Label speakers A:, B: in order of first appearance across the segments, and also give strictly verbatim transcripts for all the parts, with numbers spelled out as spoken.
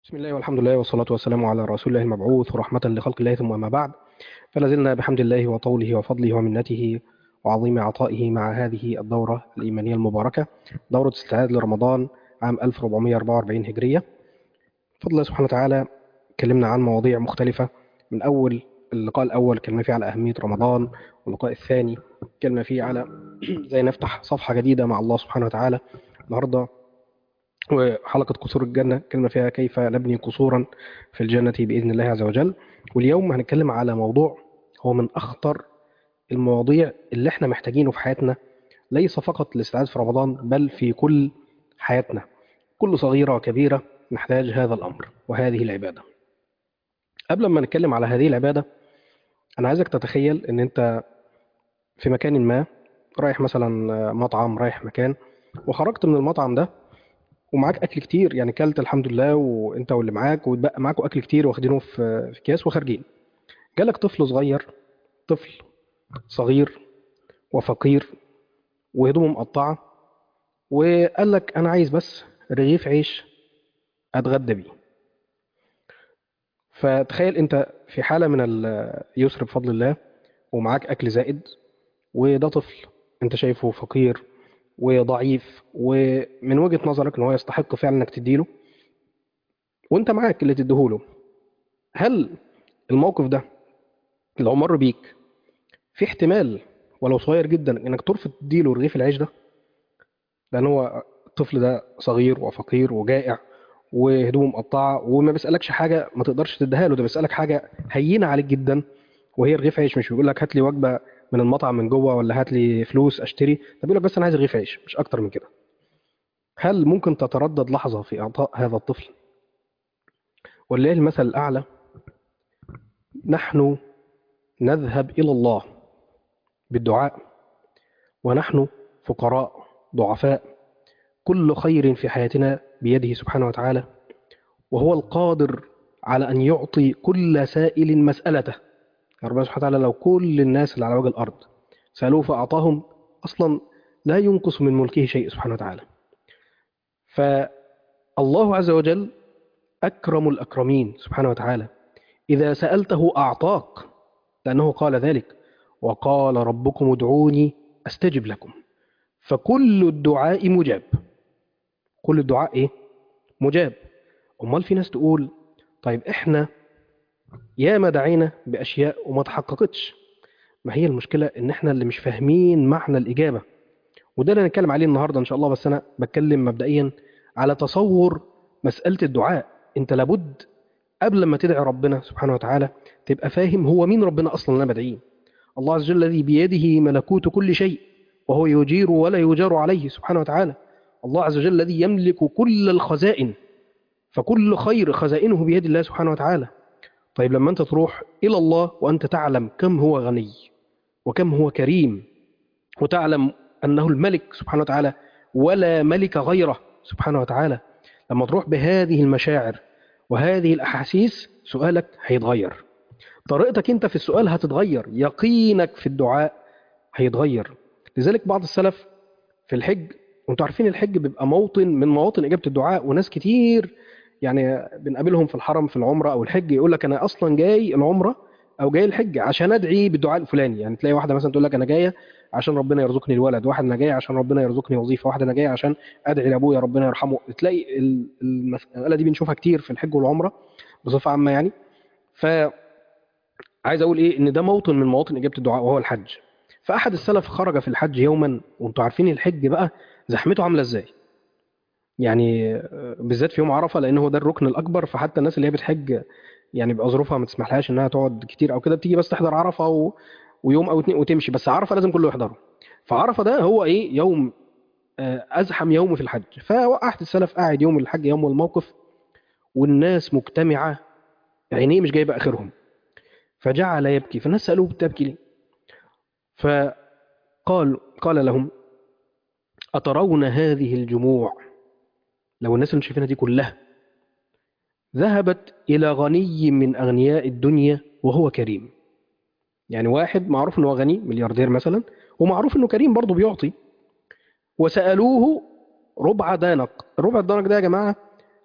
A: بسم الله والحمد لله والصلاة والسلام على رسول الله المبعوث ورحمة لخلق الله، ثم أما بعد. فلا زلنا بحمد الله وطوله وفضله ومنته وعظيم عطائه مع هذه الدورة الإيمانية المباركة، دورة استعداد لرمضان عام ألف وأربعمائة وأربعة وأربعين هجرية. بفضل الله سبحانه وتعالى اتكلمنا عن مواضيع مختلفة. من أول اللقاء الأول اتكلمنا فيه على أهمية رمضان، واللقاء الثاني اتكلمنا فيه على زي نفتح صفحة جديدة مع الله سبحانه وتعالى. النهارده وحلقة قصور الجنة كلمة فيها كيف نبني قصورا في الجنة بإذن الله عز وجل. واليوم هنتكلم على موضوع هو من أخطر المواضيع اللي احنا محتاجينه في حياتنا، ليس فقط الاستعداد في رمضان بل في كل حياتنا. كل صغيرة وكبيرة نحتاج هذا الأمر وهذه العبادة. قبل ما نتكلم على هذه العبادة، أنا عايزك تتخيل أن أنت في مكان ما، رايح مثلا مطعم، رايح مكان، وخرجت من المطعم ده ومعاك اكل كتير، يعني كلت الحمد لله وانت واللي معاك، واتبقى معاكوا اكل كتير واخدينه في في اكياس وخارجين. جالك طفل صغير، طفل صغير وفقير وهدومه مقطعه، وقال لك انا عايز بس رغيف عيش اتغدى بيه. فتخيل انت في حاله من اليسر بفضل الله، ومعاك اكل زائد، وده طفل انت شايفه فقير وضعيف، ومن وجهة نظرك ان هو يستحق فعلا انك تديله، وانت معاك اللي تديهوله. هل الموقف ده لو مر بيك في احتمال ولو صغير جدا انك ترفض تديله رغيف العيش ده؟ لان هو الطفل ده صغير وفقير وجائع وهدومه مقطعه وما بيسالكش حاجه ما تقدرش تديها له، ده بيسالك حاجه هينه عليك جدا، وهي رغيف عيش. مش بيقول لك هات لي وجبه من المطعم من جوه ولا هات لي فلوس اشتري، ده بيقول لك بس انا عايز رغيف عيش، مش اكتر من كده. هل ممكن تتردد لحظه في اعطاء هذا الطفل؟ ولله المثل الاعلى، نحن نذهب الى الله بالدعاء ونحن فقراء ضعفاء، كل خير في حياتنا بيده سبحانه وتعالى، وهو القادر على أن يعطي كل سائل مسألته. يعني ربنا سبحانه وتعالى لو كل الناس اللي على وجه الأرض سألوه فأعطاهم، أصلا لا ينقص من ملكه شيء سبحانه وتعالى. فالله عز وجل أكرم الأكرمين سبحانه وتعالى، إذا سألته أعطاك، لأنه قال ذلك: وقال ربكم ادعوني أستجب لكم. فكل الدعاء مجاب، كل الدعاء إيه؟ مجاب. امال في ناس تقول طيب احنا ياما دعينا باشياء وما تحققتش. ما هي المشكله ان احنا اللي مش فاهمين معنى الاجابه، وده اللي هنتكلم عليه النهارده ان شاء الله. بس انا بتكلم مبدئيا على تصور مساله الدعاء. انت لابد قبل ما تدعي ربنا سبحانه وتعالى تبقى فاهم هو مين ربنا اصلا اللي انا بدعيه. الله عز وجل الذي بيده ملكوت كل شيء، وهو يجير ولا يجار عليه سبحانه وتعالى. الله عز وجل الذي يملك كل الخزائن، فكل خير خزائنه بيد الله سبحانه وتعالى. طيب لما أنت تروح إلى الله وأنت تعلم كم هو غني وكم هو كريم، وتعلم أنه الملك سبحانه وتعالى ولا ملك غيره سبحانه وتعالى، لما تروح بهذه المشاعر وهذه الأحاسيس، سؤالك هيتغير، طريقتك أنت في السؤال هتتغير، يقينك في الدعاء هيتغير. لذلك بعض السلف في الحج، وانتوا عارفين الحج بيبقى موطن من مواطن إجابة الدعاء، وناس كتير يعني بنقابلهم في الحرم في العمرة أو الحج يقول لك أنا أصلا جاي العمرة أو جاي الحج عشان أدعي بالدعاء الفلاني. يعني تلاقي واحدة مثلا تقول لك أنا جاية عشان ربنا يرزقني الولد، واحد أنا جاي عشان ربنا يرزقني وظيفة، واحد أنا جاي عشان أدعي لأبويا ربنا يرحمه. تلاقي ال- المسألة دي بنشوفها كتير في الحج والعمرة بصفة عامة يعني. فعايز أقول إيه، إن ده موطن من مواطن إجابة الدعاء وهو الحج. فأحد السلف خرج في الحج يوما، وأنتوا عارفين الحج بقى زحمته عاملة إزاي، يعني آه، بالذات في يوم عرفة لأنه هو ده الركن الأكبر. فحتى الناس اللي هي بتحج يعني بيبقى ظروفها ما تسمحلهاش إنها تقعد كتير أو كده، بتيجي بس تحضر عرفة و... ويوم أو اتنين وتمشي، بس عرفة لازم كله يحضره. فعرفة ده هو إيه، يوم آه، أزحم يوم في الحج. فوقعت السلف قاعد يوم الحج يوم الموقف، والناس مجتمعة عينيه مش جايبة آخرهم، فجعل يبكي. فالناس سألوه بتبكي ليه؟ فقال قال لهم: أترون هذه الجموع، لو الناس اللي شايفينها دي كلها ذهبت إلى غني من أغنياء الدنيا وهو كريم، يعني واحد معروف إنه غني ملياردير مثلا، ومعروف إنه كريم برضه بيعطي، وسألوه ربع دانق. ربع الدانق ده يا جماعة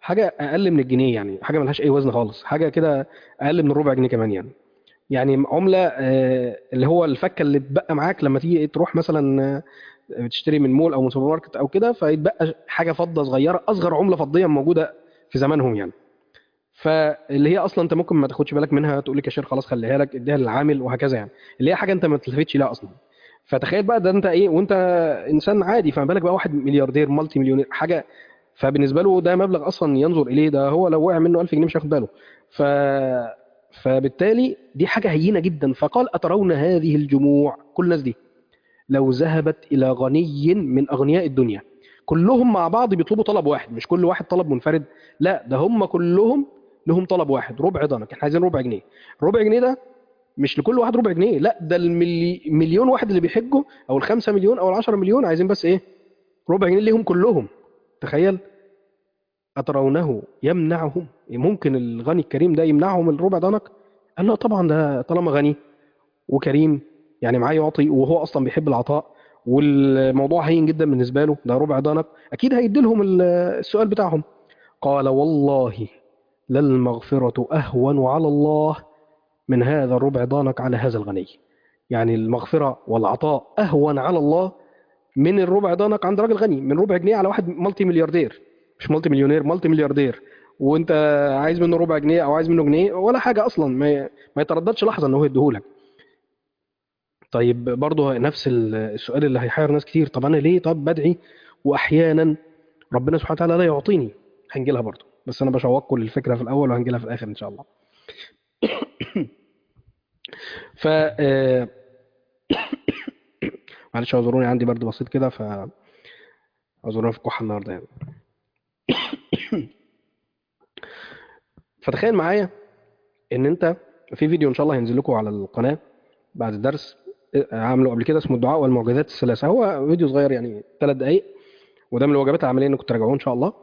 A: حاجه اقل من الجنيه، يعني حاجه ملهاش اي وزن خالص، حاجه كده اقل من الربع جنيه كمان يعني. يعني عمله آه، اللي هو الفكه اللي تبقى معاك لما تيجي تروح مثلا آه، بتشتري من مول او من سوبر ماركت او كده، فيتبقى حاجه فضه صغيره، اصغر عمله فضيه موجوده في زمانهم يعني. فاللي هي اصلا انت ممكن ما تاخدش بالك منها، تقول لكاشير خلاص خليها لك اديها للعامل وهكذا يعني، اللي هي حاجه انت ما تلفتش لها اصلا. فتخيل بقى ده انت ايه وانت انسان عادي، فما بالك بقى واحد ملياردير مالتي مليونير حاجه. فبالنسبه له ده مبلغ اصلا ينظر اليه، ده هو لو وقع منه ألف جنيه مش هياخد باله. ف فبالتالي دي حاجه هينه جدا. فقال اترون هذه الجموع، كل الناس دي لو ذهبت إلى غني من أغنياء الدنيا، كلهم مع بعض بيطلبوا طلب واحد، مش كل واحد طلب منفرد، لا ده هم كلهم لهم طلب واحد، ربع ضنك، احنا عايزين ربع جنيه. ربع جنيه ده مش لكل واحد ربع جنيه، لا ده المليون واحد اللي بيحجوا، او الخمسة مليون او العشرة مليون عايزين بس ايه؟ ربع جنيه ليهم كلهم. تخيل. أترونه يمنعهم؟ ممكن الغني الكريم ده يمنعهم الربع ضنك؟ قال لا طبعا، ده طالما غني وكريم يعني معاه يعطي، وهو اصلا بيحب العطاء، والموضوع هين جدا بالنسبه له، ده ربع دانك اكيد هيدي لهم السؤال بتاعهم. قال والله للمغفرة اهون على الله من هذا الربع دانك على هذا الغني. يعني المغفرة والعطاء اهون على الله من الربع دانك عند راجل غني، من ربع جنيه على واحد مالتي ملياردير، مش مالتي مليونير، مالتي ملياردير، وانت عايز منه ربع جنيه او عايز منه جنيه ولا حاجه اصلا، ما ما يترددش لحظه ان هو يديهولك. طيب برضه نفس ال- السؤال اللي هيحير ناس كتير، طب انا ليه طب بدعي واحيانا ربنا سبحانه وتعالى لا يعطيني؟ هنجي لها برضه، بس انا بشوقكم للفكره في الاول وهنجي لها في الاخر ان شاء الله. ف آه، معلش اعذروني عندي برد بسيط كده، ف اعذروني في الكحه النهارده يعني. فتخيل معايا ان انت في فيديو ان شاء الله هينزل لكم على القناه بعد الدرس، آه، عامله قبل كده، اسمه الدعاء والمعجزات الثلاثه، هو فيديو صغير يعني ثلاث دقائق، وده من الوجبات العمليه انكم تراجعوه ان شاء الله.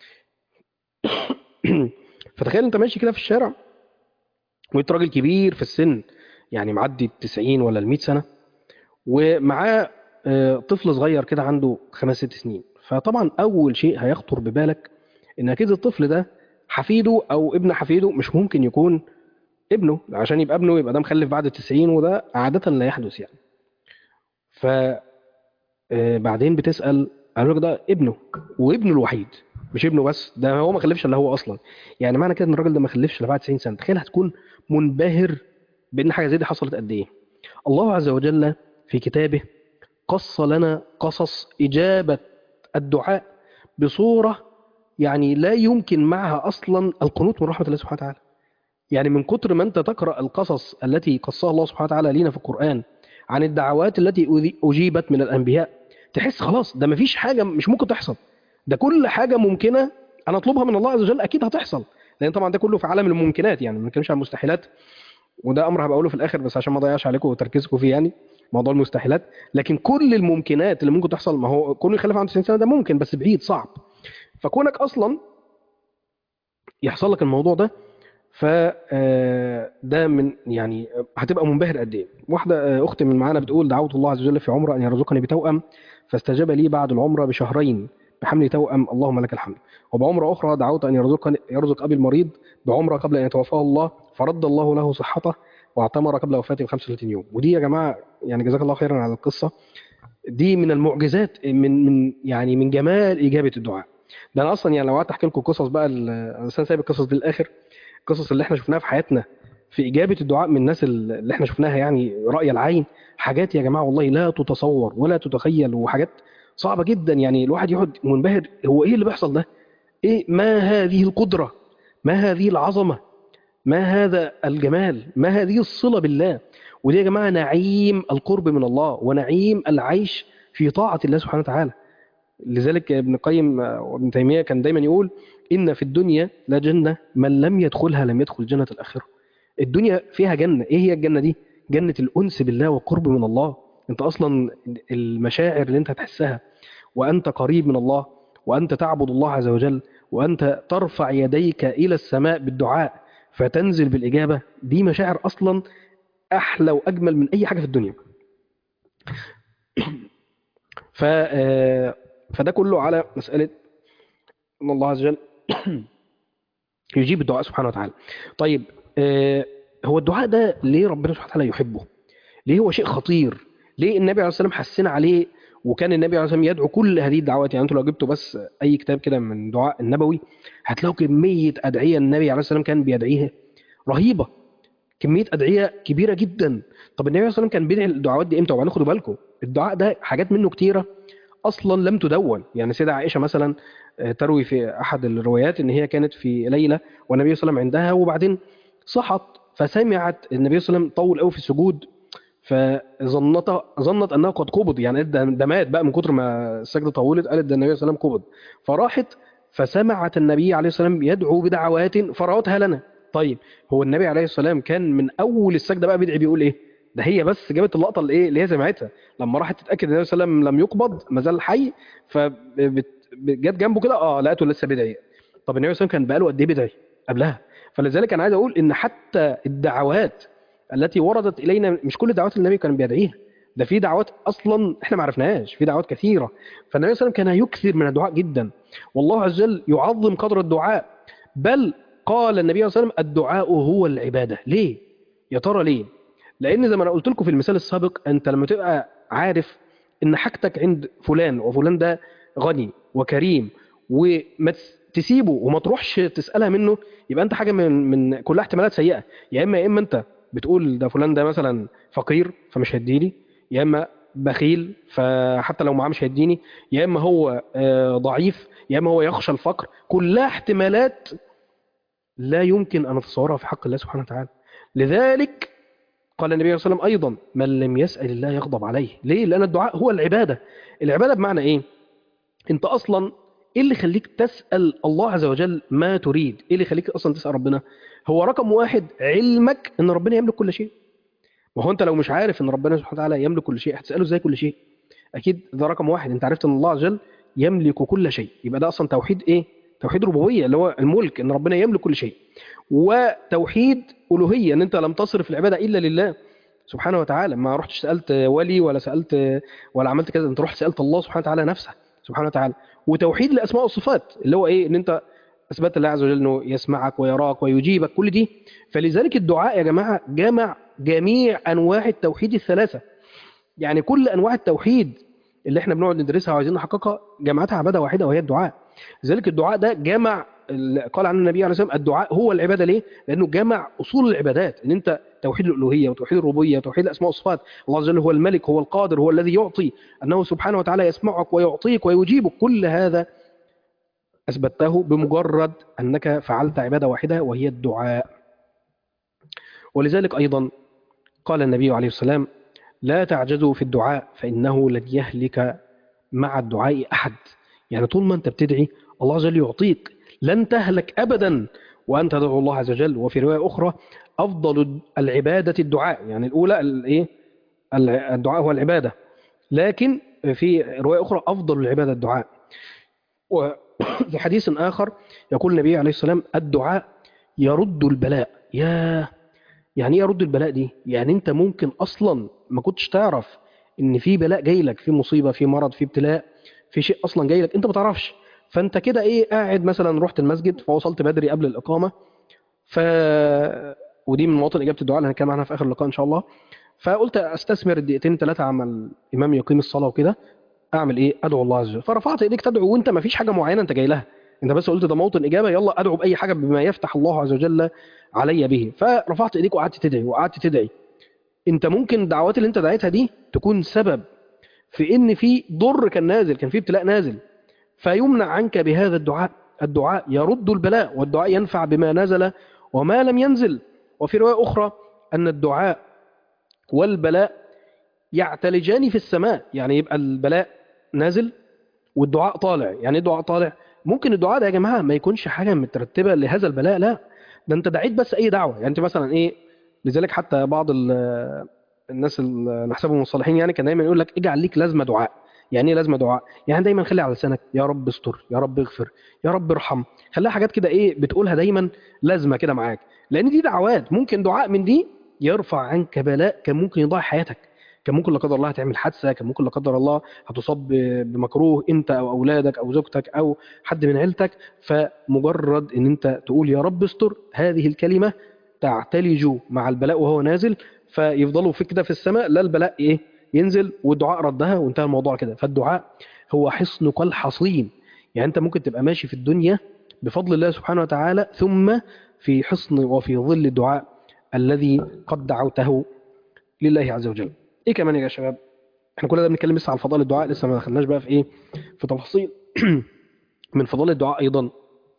A: فتخيل انت ماشي كده في الشارع، وانت راجل كبير في السن، يعني معدي التسعين ولا المئة سنة، ومعاه آه، طفل صغير كده عنده خمس ست سنين. فطبعا أول شيء هيخطر ببالك إن أكيد الطفل ده حفيده أو ابن حفيده مش ممكن يكون ابنه، عشان يبقى ابنه يبقى ده مخلف بعد التسعين، وده عادة لا يحدث يعني. فبعدين بتسأل، قالوا لك ده ابنه، وابنه الوحيد، مش ابنه بس، ده هو ما خلفش الا هو اصلا. يعني معنى كده ان الراجل ده ما خلفش الا بعد تسعين سنه. تخيل هتكون منبهر بان حاجه زي دي حصلت قد ايه. الله عز وجل في كتابه قص لنا قصص إجابة الدعاء بصورة يعني لا يمكن معها أصلا القنوط من رحمة الله سبحانه وتعالى. يعني من كتر ما أنت تقرأ القصص التي قصها الله سبحانه وتعالى لينا في القرآن عن الدعوات التي أذي- أجيبت من الأنبياء، تحس خلاص ده مفيش حاجة مش ممكن تحصل، ده كل حاجة ممكنة أنا أطلبها من الله عز وجل أكيد هتحصل. لأن طبعا ده كله في عالم الممكنات، يعني ما بنتكلمش عن المستحيلات، وده امر هبقى اقوله في الاخر بس عشان ما اضيعش عليكم وتركيزكم فيه يعني، موضوع المستحيلات. لكن كل الممكنات اللي ممكن تحصل، ما هو كونه يخلف عنده تسعين سنه ده ممكن بس بعيد صعب، فكونك اصلا يحصل لك الموضوع ده، ف آه، ده من يعني هتبقى منبهر قد ايه. واحده آه، اختي من معانا بتقول دعوت الله عز وجل في عمره ان يرزقني بتوأم، فاستجاب لي بعد العمره بشهرين بحمل توأم، اللهم لك الحمد. وبعمره اخرى دعوت ان يرزقني يرزق ابي المريض بعمره قبل ان يتوفاه الله، فرد الله له صحته واعتمر قبل وفاته ب خمسة وثلاثين يوم. ودي يا جماعه يعني جزاك الله خيرا على القصه دي، من المعجزات، من من يعني من جمال اجابه الدعاء. ده انا اصلا يعني لو قعدت احكي لكم قصص بقى ال- انا أصلاً سايب القصص دي للاخر، القصص اللي احنا شفناها في حياتنا في إجابة الدعاء من الناس اللي احنا شفناها يعني رأي العين، حاجات يا جماعة والله لا تتصور ولا تتخيل، وحاجات صعبة جدا. يعني الواحد يقعد منبهر، هو ايه اللي بيحصل ده؟ ايه ما هذه القدرة، ما هذه العظمة، ما هذا الجمال، ما هذه الصلة بالله. ودي يا جماعة نعيم القرب من الله ونعيم العيش في طاعة الله سبحانه وتعالى. لذلك ابن القيم وابن تيمية كان دايما يقول إن في الدنيا لا جنة من لم يدخلها لم يدخل جنة الآخرة. الدنيا فيها جنة، إيه هي الجنة دي؟ جنة الأنس بالله والقرب من الله. أنت أصلا المشاعر اللي أنت هتحسها وأنت قريب من الله، وأنت تعبد الله عز وجل، وأنت ترفع يديك إلى السماء بالدعاء فتنزل بالإجابة، دي مشاعر أصلا أحلى وأجمل من أي حاجة في الدنيا. ف آه، فده كله على مسألة أن الله عز وجل يجيب الدعاء سبحانه وتعالى. طيب، آه، هو الدعاء ده ليه ربنا سبحانه وتعالى يحبه؟ ليه هو شيء خطير؟ ليه النبي عليه الصلاه والسلام حسنا عليه؟ وكان النبي عليه الصلاه والسلام يدعو كل هذه الدعوات. يعني انتوا لو جبتوا بس اي كتاب كده من دعاء النبوي هتلاقوا كميه ادعيه النبي عليه الصلاه والسلام كان بيدعيها رهيبه، كميه ادعيه كبيره جدا. طب النبي عليه الصلاه والسلام كان بيدعي الدعوات دي امتى؟ وبعدين خدوا بالكم الدعاء ده حاجات منه كتيره اصلا لم تدون. يعني سيدة عائشه مثلا آه، تروي في احد الروايات ان هي كانت في ليله والنبي صلى الله عليه وسلم عندها، وبعدين صحت فسمعت النبي صلى الله عليه وسلم طول قوي في السجود، فظنت ظنت انه قد قبض، يعني قالت ده ده مات بقى من كتر ما السجده طولت، قالت ده النبي صلى الله عليه وسلم قبض. فراحت فسمعت النبي عليه الصلاه والسلام يدعو بدعوات فروتها لنا. طيب، هو النبي عليه الصلاه والسلام كان من اول السجده بقى بيدعي بيقول ايه؟ ده هي بس جابت اللقطه اللي ايه اللي هي سمعتها لما راحت تتاكد ان النبي صلى الله عليه وسلم لم يقبض، ما زال حي، فجت جنبه كده اه لقيته لسه بيدعي. طب النبي صلى الله عليه وسلم كان بقاله قد ايه بيدعي قبلها؟ فلذلك انا عايز اقول ان حتى الدعوات التي وردت الينا مش كل دعوات النبي كان بيدعيها، ده في دعوات اصلا احنا ما عرفناهاش، في دعوات كثيره. فالنبي صلى الله عليه وسلم كان يكثر من الدعاء جدا، والله عز وجل يعظم قدر الدعاء. بل قال النبي صلى الله عليه وسلم الدعاء هو العباده. ليه؟ يا ترى ليه؟ لان زي ما انا قلت لكم في المثال السابق، انت لما تبقى عارف ان حاجتك عند فلان وفلان ده غني وكريم، وما تس- تسيبه وما تروحش تسالها منه، يبقى انت حاجه من من كلها احتمالات سيئه. يا اما يا اما انت بتقول ده فلان ده مثلا فقير فمش هيديني، يا اما بخيل فحتى لو معاه مش هيديني، يا اما هو آه، ضعيف، يا اما هو يخشى الفقر. كلها احتمالات لا يمكن ان نتصورها في حق الله سبحانه وتعالى. لذلك قال النبي صلى الله عليه وسلم ايضا من لم يسال الله يغضب عليه. ليه؟ لان الدعاء هو العباده. العباده بمعنى ايه؟ انت اصلا ايه اللي يخليك تسال الله عز وجل ما تريد؟ ايه اللي يخليك اصلا تسال ربنا؟ هو رقم واحد علمك ان ربنا يملك كل شيء. ما هو انت لو مش عارف ان ربنا سبحانه وتعالى يملك كل شيء هتساله ازاي كل شيء؟ اكيد ده رقم واحد، انت عرفت ان الله عز وجل يملك كل شيء، يبقى ده اصلا توحيد ايه؟ توحيد ربوبيه اللي هو الملك، ان ربنا يملك كل شيء. وتوحيد الوهيه، ان انت لم تصرف العباده الا لله سبحانه وتعالى، ما رحتش سالت ولي ولا سالت ولا عملت كذا، انت رحت سالت الله سبحانه وتعالى نفسه سبحانه وتعالى. وتوحيد الاسماء والصفات اللي هو ايه؟ ان انت اثبت الله عز وجل انه يسمعك ويراك ويجيبك كل دي. فلذلك الدعاء يا جماعه جمع جميع انواع التوحيد الثلاثه. يعني كل انواع التوحيد اللي احنا بنقعد ندرسها وعايزين نحققها جمعتها عباده واحده وهي الدعاء. لذلك الدعاء ده جمع، قال عنه النبي عليه الصلاه والسلام الدعاء هو العباده. ليه؟ لانه جمع اصول العبادات، ان انت توحيد الالوهيه وتوحيد الربوبيه وتوحيد الاسماء والصفات. الله عز وجل هو الملك، هو القادر، هو الذي يعطي، انه سبحانه وتعالى يسمعك ويعطيك ويجيبك. كل هذا اثبته بمجرد انك فعلت عباده واحده وهي الدعاء. ولذلك ايضا قال النبي عليه الصلاه والسلام لا تعجزوا في الدعاء فإنه لن يهلك مع الدعاء أحد. يعني طول ما أنت بتدعي الله عز وجل يعطيك، لن تهلك أبدا وأنت تدعو الله عز وجل. وفي رواية أخرى أفضل العبادة الدعاء، يعني الأولى الإيه؟ الدعاء هو العبادة، لكن في رواية أخرى أفضل العبادة الدعاء. وفي حديث آخر يقول النبي عليه السلام الدعاء يرد البلاء. يا يعني ايه يرد البلاء دي؟ يعني انت ممكن اصلا ما كنتش تعرف ان في بلاء جاي لك، في مصيبه، في مرض، في ابتلاء، في شيء اصلا جاي لك انت ما تعرفش. فانت كده ايه قاعد مثلا رحت المسجد فوصلت بدري قبل الاقامه، ف ودي من مواطن اجابه الدعاء اللي هنتكلم عنها في اخر اللقاء ان شاء الله. فقلت استثمر الدقيقتين ثلاثه عما الامام يقيم الصلاه وكده، اعمل ايه؟ ادعو الله عز وجل. فرفعت ايديك تدعو وانت ما فيش حاجه معينه انت جاي لها، انت بس قلت ده موطن اجابه، يلا ادعو باي حاجه بما يفتح الله عز وجل علي به. فرفعت ايديك وقعدت تدعي وقعدت تدعي. انت ممكن الدعوات اللي انت دعيتها دي تكون سبب في ان في ضر كان نازل، كان في ابتلاء نازل، فيمنع عنك بهذا الدعاء. الدعاء يرد البلاء، والدعاء ينفع بما نزل وما لم ينزل. وفي روايه اخرى ان الدعاء والبلاء يعتلجان في السماء، يعني يبقى البلاء نازل والدعاء طالع. يعني ايه الدعاء طالع؟ ممكن الدعاء ده يا جماعه ما يكونش حاجه مترتبه لهذا البلاء، لا، ده انت دعيت بس اي دعوه. يعني انت مثلا ايه؟ لذلك حتى بعض ال- الناس اللي نحسبهم الصالحين يعني كان دايما يقول لك اجعل ليك لازمه دعاء. يعني ايه لازمه دعاء؟ يعني دايما خلي على لسانك يا رب استر، يا رب اغفر، يا رب ارحم. خليها حاجات كده ايه بتقولها دايما لازمه كده معاك، لان دي دعوات. ممكن دعاء من دي يرفع عنك بلاء كان ممكن يضيع حياتك. كان ممكن لا قدر الله هتعمل حادثه، كان ممكن لا قدر الله هتصاب ب- بمكروه انت او اولادك او زوجتك او حد من عيلتك. فمجرد ان انت تقول يا رب استر، هذه الكلمه تعتلج مع البلاء وهو نازل، فيفضلوا في كده في السماء، لا البلاء ايه ينزل والدعاء ردها وانتهى الموضوع كده. فالدعاء هو حصنك الحصين. يعني انت ممكن تبقى ماشي في الدنيا بفضل الله سبحانه وتعالى، ثم في حصن وفي ظل الدعاء الذي قد دعوته لله عز وجل. ايه كمان يا شباب؟ احنا كل ده بنتكلم لسه على فضائل الدعاء، لسه ما دخلناش بقى في ايه، في تفاصيل. من فضائل الدعاء ايضا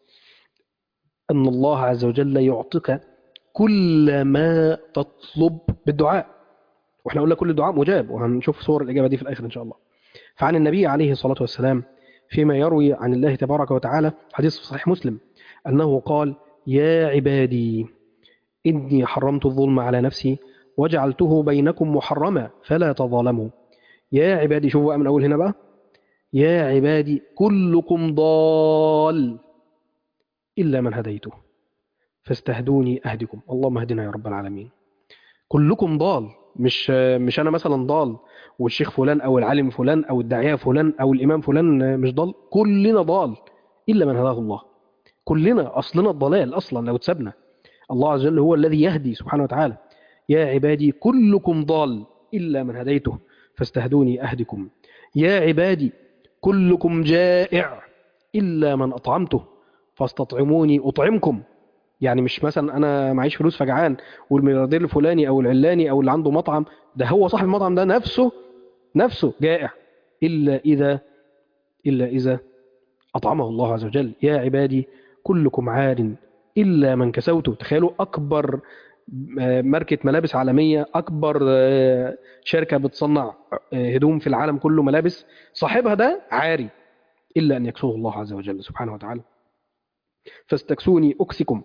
A: ان الله عز وجل يعطيك كل ما تطلب بالدعاء. واحنا قلنا كل الدعاء مجاب، وهنشوف صور الاجابه دي في الاخر ان شاء الله. فعن النبي عليه الصلاه والسلام فيما يروي عن الله تبارك وتعالى، حديث في صحيح مسلم، انه قال: يا عبادي إني حرمت الظلم على نفسي وجعلته بينكم محرما فلا تظالموا. يا عبادي، شوفوا بقى من أول هنا بقى، يا عبادي كلكم ضال إلا من هديته فاستهدوني أهدكم. اللهم اهدنا يا رب العالمين. كلكم ضال، مش مش أنا مثلا ضال والشيخ فلان أو العالم فلان أو الداعية فلان أو الإمام فلان مش ضال، كلنا ضال إلا من هداه الله. كلنا أصلنا الضلال أصلا لو تسبنا. الله عز وجل هو الذي يهدي سبحانه وتعالى. يا عبادي كلكم ضال إلا من هديته فاستهدوني أهدكم. يا عبادي كلكم جائع إلا من أطعمته فاستطعموني أطعمكم. يعني مش مثلا أنا معيش فلوس فجعان والملياردير الفلاني أو العلاني أو اللي عنده مطعم، ده هو صاحب المطعم ده نفسه نفسه جائع، إلا إذا إلا إذا أطعمه الله عز وجل. يا عبادي كلكم عار إلا من كسوته. تخيلوا أكبر آه، ماركة ملابس عالمية، أكبر آه، شركة بتصنع آه، هدوم في العالم كله ملابس، صاحبها ده عاري إلا أن يكسوه الله عز وجل سبحانه وتعالى. فاستكسوني أكسكم.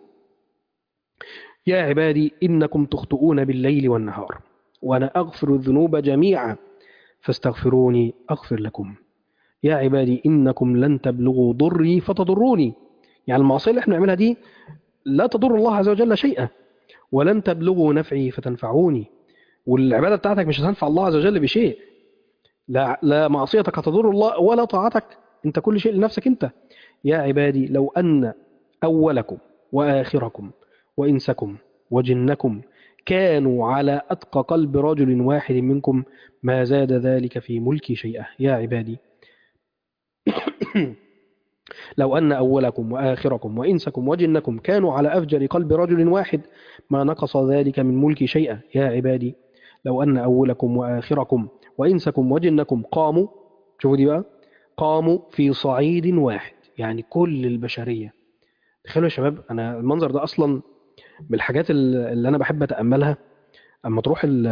A: يا عبادي إنكم تخطئون بالليل والنهار وأنا أغفر الذنوب جميعا فاستغفروني أغفر لكم. يا عبادي إنكم لن تبلغوا ضري فتضروني. يعني المعصية اللي احنا بنعملها دي لا تضر الله عز وجل شيئا، ولن تبلغوا نفعي فتنفعوني. والعبادة بتاعتك مش هتنفع الله عز وجل بشيء. لا, لا معصيتك هتضر الله ولا طاعتك، انت كل شيء لنفسك انت. يا عبادي لو أن أولكم وآخركم وإنسكم وجنكم كانوا على أتقى قلب رجل واحد منكم ما زاد ذلك في ملكي شيئا. يا عبادي لو أن أولكم وآخركم وإنسكم وجنكم كانوا على أفجر قلب رجل واحد ما نقص ذلك من ملكي شيئا. يا عبادي لو أن أولكم وآخركم وإنسكم وجنكم قاموا، شوفوا دي بقى، قاموا في صعيد واحد، يعني كل البشرية. تخيلوا يا شباب، أنا المنظر ده أصلا من الحاجات اللي أنا بحب أتأملها. أما تروح ال-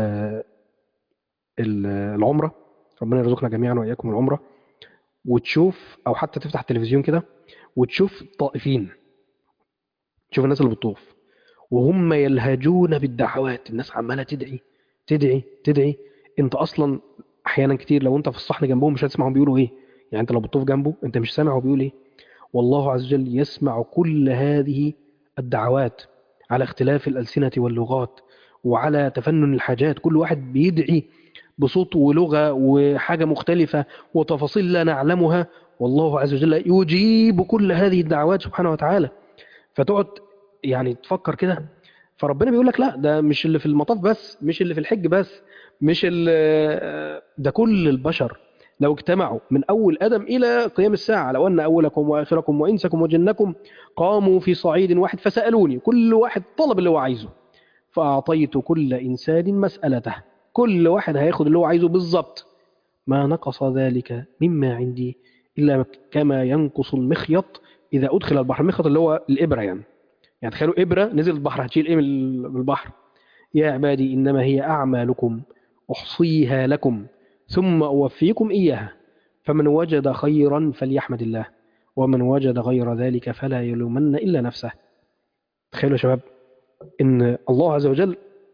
A: ال- العمرة، ربنا يرزقنا جميعا وإياكم العمرة، وتشوف أو حتى تفتح التلفزيون كده وتشوف طائفين، تشوف الناس اللي بتطوف وهم يلهجون بالدعوات، الناس عمالة تدعي تدعي تدعي. انت اصلا احيانا كتير لو انت في الصحن جنبهم مش هتسمعهم بيقولوا ايه. يعني انت لو بتطوف جنبه انت مش سامع هو بيقول ايه. والله عز وجل يسمع كل هذه الدعوات على اختلاف الألسنة واللغات وعلى تفنن الحاجات، كل واحد بيدعي بصوت ولغة وحاجة مختلفة وتفاصيل لا نعلمها، والله عز وجل يجيب كل هذه الدعوات سبحانه وتعالى. فتقعد يعني تفكر كده، فربنا بيقول لك لا، ده مش اللي في المطاف بس، مش اللي في الحج بس، مش اللي ده كل البشر لو اجتمعوا من أول آدم إلى قيام الساعة، لو أن أولكم وآخركم وإنسكم وجنكم قاموا في صعيد واحد فسألوني، كل واحد طلب اللي هو عايزه فأعطيت كل إنسان مسألته، كل واحد هياخد اللي هو عايزه بالظبط، ما نقص ذلك مما عندي إلا كما ينقص المخيط إذا أدخل البحر. المخيط اللي هو الإبرة يعني، يعني تخيلوا إبرة نزل البحر هتشيل إيه من من البحر. يا عبادي إنما هي أعمالكم أحصيها لكم ثم أوفيكم إياها فمن وجد خيرا فليحمد الله ومن وجد غير ذلك فلا يلومن إلا نفسه. تخيلوا يا شباب إن الله عز وجل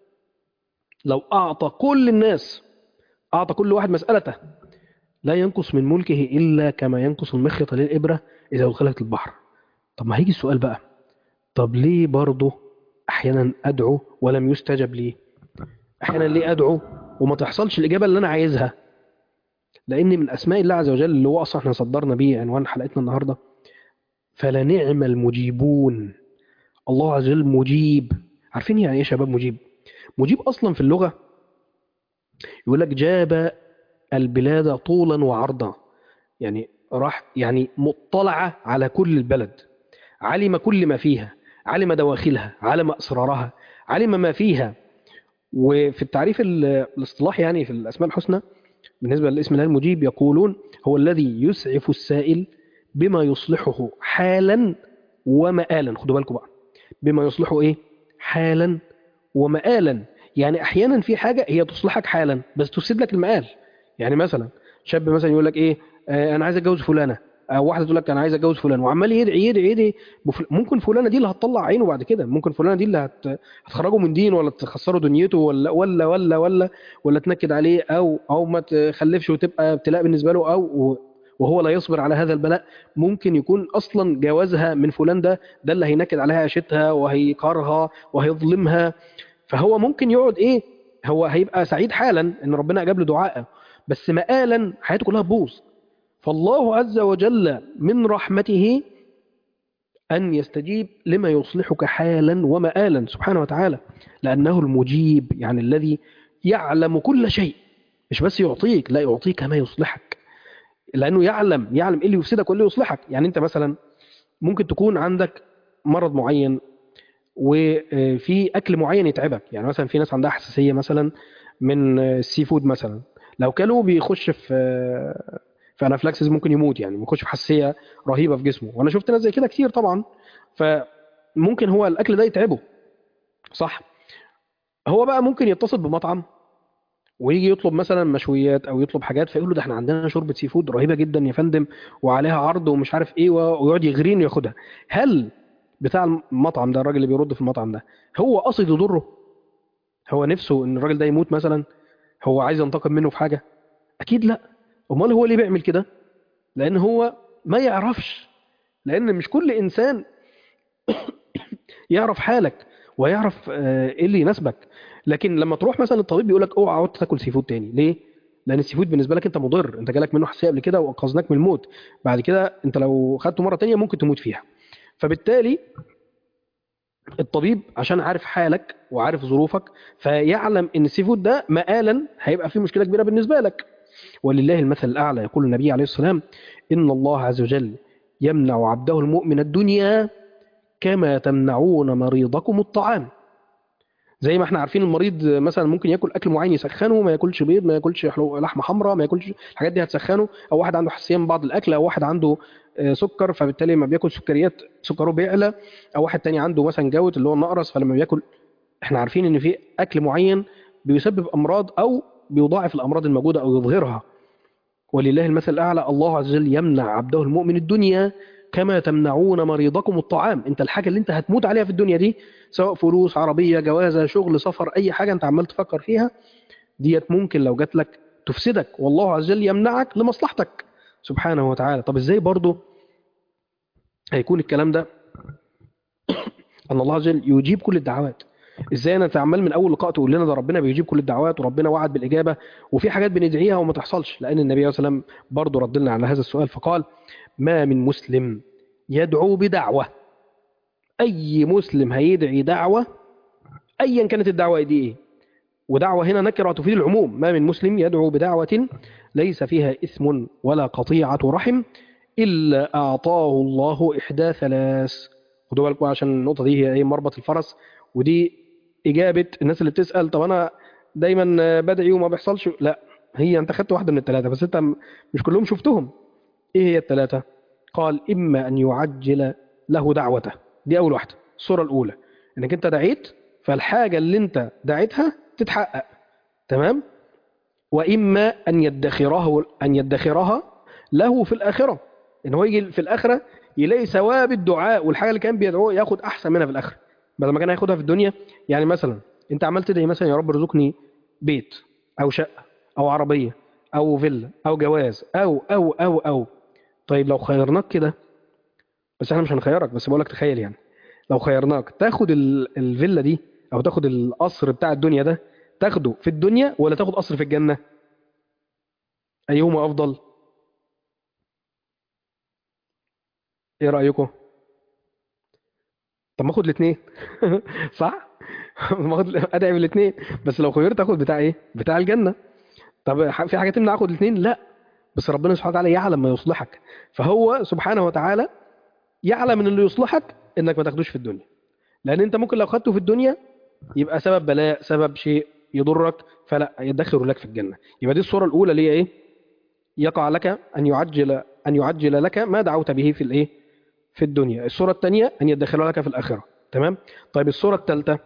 A: لو أعطى كل الناس، أعطى كل واحد مسألته، لا ينقص من ملكه إلا كما ينقص المخيط للإبرة إذا أدخلت البحر. طب ما هيجي السؤال بقى، طب ليه برضه أحيانا أدعو ولم يستجب لي؟ أحيانا ليه أدعو وما تحصلش الإجابة اللي أنا عايزها. لأن من أسماء الله عز وجل اللي هو أصلا احنا صدرنا بيه عنوان حلقتنا النهاردة، فلنعم المجيبون. الله عز وجل مجيب. عارفين يعني إيه يا شباب مجيب؟ مجيب أصلا في اللغة يقول لك جاب البلاد طولا وعرضا، يعني راح يعني مطلعة على كل البلد، علم كل ما فيها، علم دواخلها، علم أسرارها، علم ما فيها. وفي التعريف ال- الاصطلاحي يعني في الأسماء الحسنى بالنسبة للاسم الله المجيب يقولون هو الذي يسعف السائل بما يصلحه حالا ومآلا. خدوا بالكم بقى، بما يصلحه ايه؟ حالا ومآلا. يعني احيانا في حاجة هي تصلحك حالا بس تفسد لك المآل. يعني مثلا شاب مثلا يقول لك ايه، آه انا عايز اتجوز فلانة، او واحدة تقول لك انا عايز اتجوز فلان، وعمال يدعي يدعي يدعي بفل- ممكن فلانة دي اللي هتطلع عينه بعد كده، ممكن فلانة دي اللي هت... هتخرجه من دين، ولا تخسره دنيته، ولا ولا ولا ولا ولا تنكد عليه، او او ما تخلفش وتبقى ابتلاء بالنسبه له، او وهو لا يصبر على هذا البلاء. ممكن يكون اصلا جوازها من فلان ده ده اللي هينكد عليها عيشتها وهيقهرها وهيظلمها. فهو ممكن يقعد ايه، هو هيبقى سعيد حالا ان ربنا اجاب له دعائه، بس مآلا حياته كلها تبوظ. فالله عز وجل من رحمته أن يستجيب لما يصلحك حالا ومآلا سبحانه وتعالى، لأنه المجيب، يعني الذي يعلم كل شيء، مش بس يعطيك، لا يعطيك ما يصلحك، لأنه يعلم يعلم إيه اللي يفسدك واللي يصلحك. يعني أنت مثلا ممكن تكون عندك مرض معين وفي أكل معين يتعبك. يعني مثلا في ناس عندها حساسية مثلا من السي فود مثلا، لو كلوا بيخش في في انافلاكسس، ممكن يموت، يعني بيخش في حساسية رهيبة في جسمه. وأنا شفت ناس زي كده كتير طبعا. فممكن هو الأكل ده يتعبه، صح؟ هو بقى ممكن يتصل بمطعم ويجي يطلب مثلا مشويات او يطلب حاجات، فيقول له ده احنا عندنا شوربه سي فود رهيبه جدا يا فندم، وعليها عرض ومش عارف ايه، ويقعد يغرين وياخدها. هل بتاع المطعم ده، الراجل اللي بيرد في المطعم ده، هو قصد يضره؟ هو نفسه ان الراجل ده يموت مثلا؟ هو عايز ينتقم منه في حاجه؟ اكيد لا. امال هو ليه بيعمل كده؟ لان هو ما يعرفش، لان مش كل انسان يعرف حالك ويعرف آه، ايه اللي يناسبك. لكن لما تروح مثلا الطبيب بيقول لك اوعى اقعد تاكل سي فود تاني، ليه؟ لان السي فود بالنسبه لك انت مضر، انت جالك منه حساسيه قبل كده وانقذناك من الموت، بعد كده انت لو خدته مره تانيه ممكن تموت فيها. فبالتالي الطبيب عشان عارف حالك وعارف ظروفك، فيعلم ان السي فود ده مآلا هيبقى فيه مشكله كبيره بالنسبه لك. ولله المثل الاعلى. يقول النبي عليه السلام ان الله عز وجل يمنع عبده المؤمن الدنيا كما تمنعون مريضكم الطعام. زي ما احنا عارفين المريض مثلا ممكن ياكل اكل معين يسخنه، ما ياكلش بيض، ما ياكلش حلو- لحمه حمراء، ما ياكلش الحاجات دي هتسخنه، او واحد عنده حساسيه من بعض الاكل، او واحد عنده آه، سكر فبالتالي ما بياكل سكريات سكره بيعلى، او واحد تاني عنده مثلا جوت اللي هو النقرس فلما بياكل. احنا عارفين ان في اكل معين بيسبب امراض او بيضاعف الامراض الموجوده او يظهرها. ولله المثل الأعلى. الله عز وجل يمنع عبده المؤمن الدنيا كما تمنعون مريضكم الطعام. انت الحاجة اللي انت هتموت عليها في الدنيا دي، سواء فلوس، عربية، جوازة، شغل، سفر، أي حاجة انت عمال تفكر فيها ديت، ممكن لو جات لك تفسدك، والله عز وجل يمنعك لمصلحتك سبحانه وتعالى. طب ازاي برضو هيكون الكلام ده؟ ان الله عز وجل يجيب كل الدعوات. ازاي انا عمال من اول لقاء تقول لنا ده ربنا بيجيب كل الدعوات وربنا وعد بالاجابه، وفي حاجات بندعيها وما تحصلش؟ لان النبي عليه الصلاه والسلام برضه رد لنا على هذا السؤال فقال ما من مسلم يدعو بدعوه. اي مسلم هيدعي دعوه ايا كانت الدعوه دي ايه، ودعوه هنا نكره تفيد العموم، ما من مسلم يدعو بدعوه ليس فيها اثم ولا قطيعه رحم الا اعطاه الله احدى ثلاث. خدوا بالكم عشان النقطه دي هي ايه مربط الفرس. ودي اجابه الناس اللي بتسال طب انا دايما بدعي وما بيحصلش. لا، هي انت خدت واحده من الثلاثه بس انت م- مش كلهم شفتهم. ايه هي الثلاثه؟ قال اما ان يعجل له دعوته. دي اول واحده، الصوره الاولى، انك انت دعيت فالحاجه اللي انت دعيتها تتحقق، تمام. واما ان يدخره ان يدخرها له في الاخره، ان هو يجي في الاخره يلاقي ثواب الدعاء والحاجه اللي كان بيدعوه ياخد احسن منها في الاخره بدل ما كان هياخدها في الدنيا. يعني مثلا انت عمال تدعي مثلا يا رب ارزقني بيت او شقه او عربيه او فيلا او جواز او او او او طيب لو خيرناك كده، بس احنا مش هنخيرك، بس بقول لك تخيل يعني، لو خيرناك تاخد ال- الفيلا دي او تاخد القصر بتاع الدنيا ده تاخده في الدنيا ولا تاخد قصر في الجنة؟ أيهما أفضل؟ إيه رأيكم؟ طب ما اخد الاثنين. صح. ما اخد ادعي بالاثنين. بس لو خيرت اخد بتاع ايه؟ بتاع الجنه. طب ح- في حاجه تمنع اخد الاثنين؟ لا. بس ربنا سبحانه وتعالى يعلم ما يصلحك، فهو سبحانه وتعالى يعلم ان اللي يصلحك انك ما تاخدوش في الدنيا، لان انت ممكن لو خدته في الدنيا يبقى سبب بلاء، سبب شيء يضرك، فلا يدخر لك في الجنه. يبقى دي الصوره الاولى اللي هي ايه؟ يقع لك ان يعجل ان يعجل لك ما دعوت به في الايه؟ في الدنيا. الصوره الثانيه ان يدخر لك في الاخره. تمام. طيب الصوره الثالثه،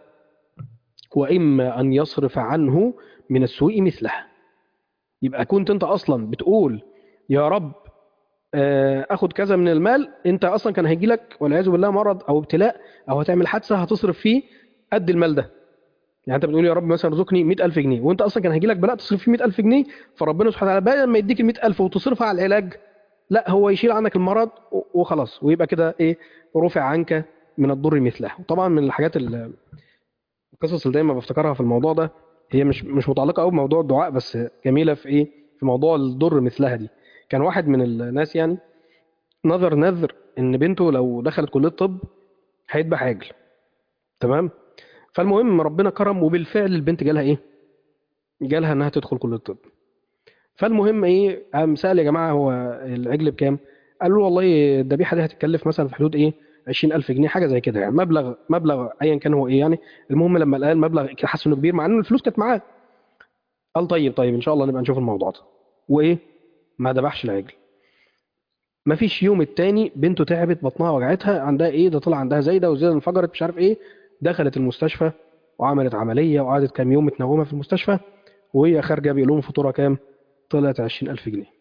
A: وإما أن يصرف عنه من السوء مثله. يبقى كنت أنت أصلا بتقول يا رب آه، أخد كذا من المال، أنت أصلا كان هيجي لك والعياذ بالله مرض أو ابتلاء أو هتعمل حادثة هتصرف فيه قد المال ده. يعني أنت بتقول يا رب مثلا ارزقني مئة ألف جنيه، وأنت أصلا كان هيجي لك بلاء تصرف فيه مئة ألف جنيه، فربنا سبحانه وتعالى بدل ما يديك ال مئة ألف وتصرفها على العلاج، لا هو يشيل عنك المرض و- وخلاص، ويبقى كده إيه؟ رفع عنك من الضر مثله. وطبعا من الحاجات ال- القصص اللي دايما بفتكرها في الموضوع ده، هي مش مش متعلقه قوي بموضوع الدعاء، بس جميله في ايه؟ في موضوع الضر مثلها دي. كان واحد من الناس يعني نذر نذر ان بنته لو دخلت كليه طب هيذبح عجل. تمام. فالمهم ربنا كرم، وبالفعل البنت جالها ايه؟ جالها انها تدخل كليه طب. فالمهم ايه؟ قام سأل يا جماعه هو العجل بكام؟ قالوا له والله الذبيحه دي هتتكلف مثلا في حدود ايه؟ عشرين ألف جنيه حاجه زي كده، يعني مبلغ مبلغ ايا كان هو ايه يعني. المهم لما لقى المبلغ حس انه كبير مع ان الفلوس كانت معاه، قال طيب طيب ان شاء الله نبقى نشوف الموضوع ده. وايه؟ ما ذبحش العجل. ما فيش يوم التاني بنته تعبت، بطنها وجعتها، عندها ايه ده؟ طلع عندها زايده وزايده انفجرت مش عارف ايه. دخلت المستشفى وعملت عمليه وقعدت كام يوم متنومه في المستشفى، وهي خارجه بيقولوا لهم فاتوره كام؟ طلعت عشرين ألف جنيه.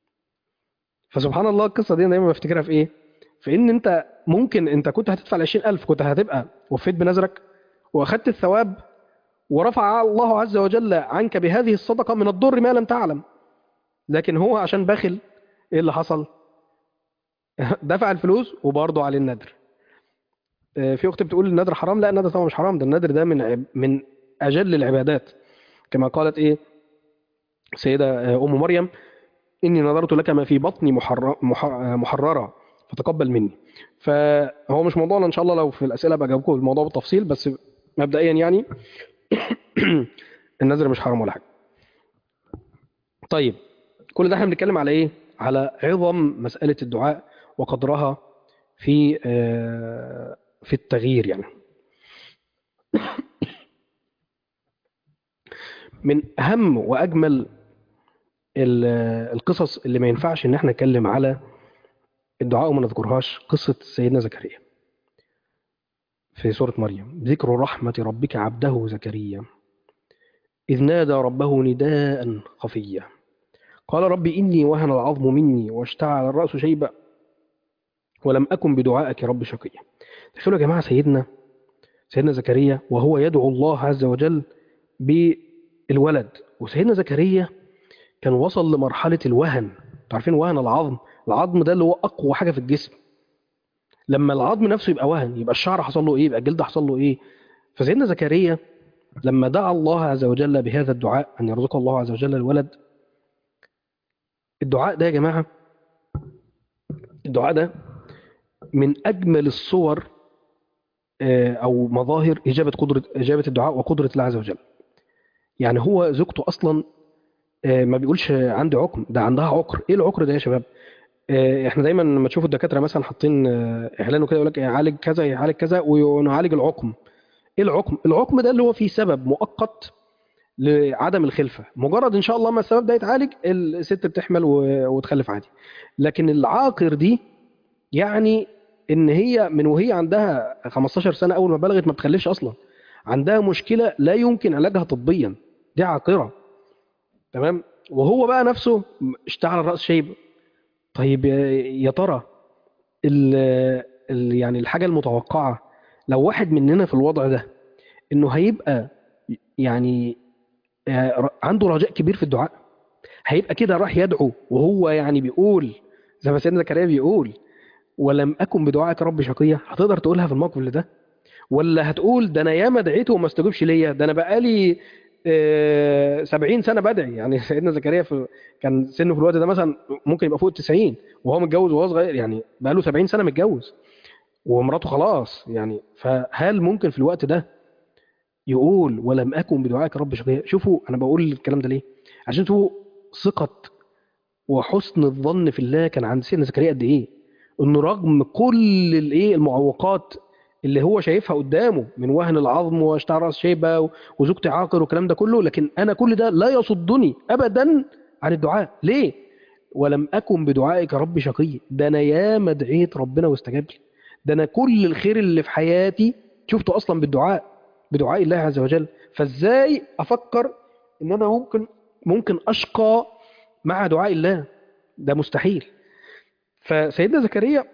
A: فسبحان الله القصه دي دايما بفتكرها في ايه؟ في ان انت ممكن انت كنت هتدفع ال عشرين ألف كنت هتبقى وفيت بنذرك واخدت الثواب، ورفع الله عز وجل عنك بهذه الصدقه من الضر ما لم تعلم. لكن هو عشان بخل، ايه اللي حصل؟ دفع الفلوس وبرضه عليه النذر. آه، في اخت بتقول النذر حرام. لا النذر طبعا مش حرام، ده النذر ده من عب... من اجل العبادات. كما قالت ايه سيده آه، ام مريم: اني نذرت لك ما في بطني محر... مح... آه، محررا فتقبل مني. فهو مش موضوعنا، ان شاء الله لو في الاسئله بجاوبكم الموضوع بالتفصيل، بس مبدئيا يعني النذر مش حرام ولا حاجه. طيب كل ده احنا بنتكلم على ايه؟ على عظم مساله الدعاء وقدرها في آه، في التغيير يعني. من اهم واجمل ال- القصص اللي ما ينفعش ان احنا نتكلم على الدعاء وما نذكرهاش قصه سيدنا زكريا في سوره مريم. ذكر رحمه ربك عبده زكريا اذ نادى ربه نداء خفيا قال رب اني وهن العظم مني واشتعل الراس شيبا ولم اكن بدعائك رب شقيا. تخيلوا يا جماعه سيدنا سيدنا زكريا وهو يدعو الله عز وجل بالولد. وسيدنا زكريا كان وصل لمرحله الوهن. انتوا عارفين وهن العظم؟ العظم ده اللي هو اقوى حاجه في الجسم. لما العظم نفسه يبقى وهن يبقى الشعر حصل له ايه؟ يبقى الجلد حصل له ايه؟ فسيدنا زكريا لما دعا الله عز وجل بهذا الدعاء ان يرزقه الله عز وجل الولد، الدعاء ده يا جماعه، الدعاء ده من اجمل الصور آه، او مظاهر اجابه قدره اجابه الدعاء وقدره الله عز وجل. يعني هو زوجته اصلا آه، ما بيقولش عندي عقم، ده عندها عقر. ايه العقر ده يا شباب؟ آه، احنا دايما لما تشوفوا الدكاتره مثلا حاطين آه، اعلان وكده يقول لك يعالج كذا يعالج كذا ونعالج العقم. ايه العقم؟ العقم ده اللي هو فيه سبب مؤقت لعدم الخلفه، مجرد ان شاء الله ما السبب ده يتعالج الست بتحمل و- وتخلف عادي. لكن العاقر دي يعني ان هي من وهي عندها خمستاشر سنه اول ما بلغت ما بتخلفش اصلا، عندها مشكله لا يمكن علاجها طبيا، دي عاقره. تمام. وهو بقى نفسه اشتعل الراس شيب. طيب يا يا ترى ال ال يعني الحاجه المتوقعه لو واحد مننا في الوضع ده انه هيبقى يعني آه، عنده رجاء كبير في الدعاء، هيبقى كده راح يدعو وهو يعني بيقول زي ما سيدنا زكريا بيقول ولم اكن بدعائك رب شقيا. هتقدر تقولها في الموقف اللي ده؟ ولا هتقول ده انا ياما دعيته وما استجابش ليا، ده انا بقالي آه، سبعين سنة بدعي يعني. سيدنا زكريا في كان سنه في الوقت ده مثلا ممكن يبقى فوق التسعين، وهو متجوز وهو صغير، يعني بقى له سبعين سنة متجوز ومراته خلاص يعني. فهل ممكن في الوقت ده يقول ولم أكن بدعائك رب شقيا؟ شوفوا أنا بقول الكلام ده ليه، عشان تشوفوا ثقة وحسن الظن في الله كان عند سيدنا زكريا قد ايه. انه رغم كل الايه المعوقات اللي هو شايفها قدامه من وهن العظم واشتعال راس شيبه و- وزوجتي عاقر والكلام ده كله، لكن انا كل ده لا يصدني ابدا عن الدعاء. ليه؟ ولم اكن بدعائك رب شقي. ده انا ياما دعيت ربنا واستجاب لي. ده انا كل الخير اللي في حياتي شفته اصلا بالدعاء، بدعاء الله عز وجل. فازاي افكر ان انا ممكن ممكن اشقى مع دعاء الله؟ ده مستحيل. فسيدنا زكريا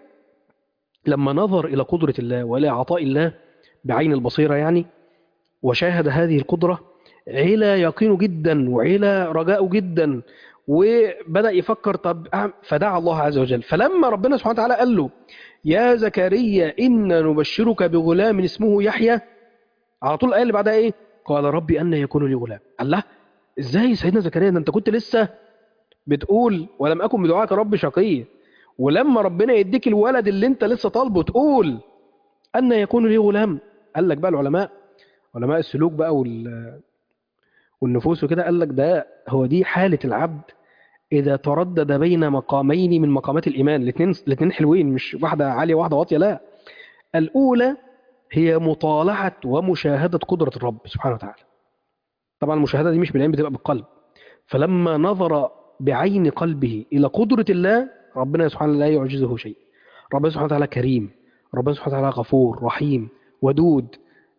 A: لما نظر إلى قدرة الله وإلى عطاء الله بعين البصيرة يعني، وشاهد هذه القدرة، علا يقينه جدا وعلا رجاءه جدا، وبدأ يفكر طب أعم- فدعا الله عز وجل. فلما ربنا سبحانه وتعالى قال له يا زكريا إنا نبشرك بغلام اسمه يحيى، على طول الآية اللي بعدها إيه؟ قال ربي أن يكون لي غلام. الله، إزاي سيدنا زكريا ده أنت كنت لسه بتقول ولم أكن بدعائك رب شقي، ولما ربنا يديك الولد اللي انت لسه طالبه تقول أن يكون لي غلام؟ قال لك بقى العلماء، علماء السلوك بقى وال- والنفوس وكده، قال لك ده هو دي حالة العبد إذا تردد بين مقامين من مقامات الإيمان. الاثنين الاثنين حلوين، مش واحدة عالية واحدة واطية، لا. الأولى هي مطالعة ومشاهدة قدرة الرب سبحانه وتعالى. طبعا المشاهدة دي مش بالعين، بتبقى بالقلب. فلما نظر بعين قلبه إلى قدرة الله، ربنا سبحانه لا يعجزه شيء. ربنا سبحانه وتعالى كريم، ربنا سبحانه وتعالى غفور رحيم ودود،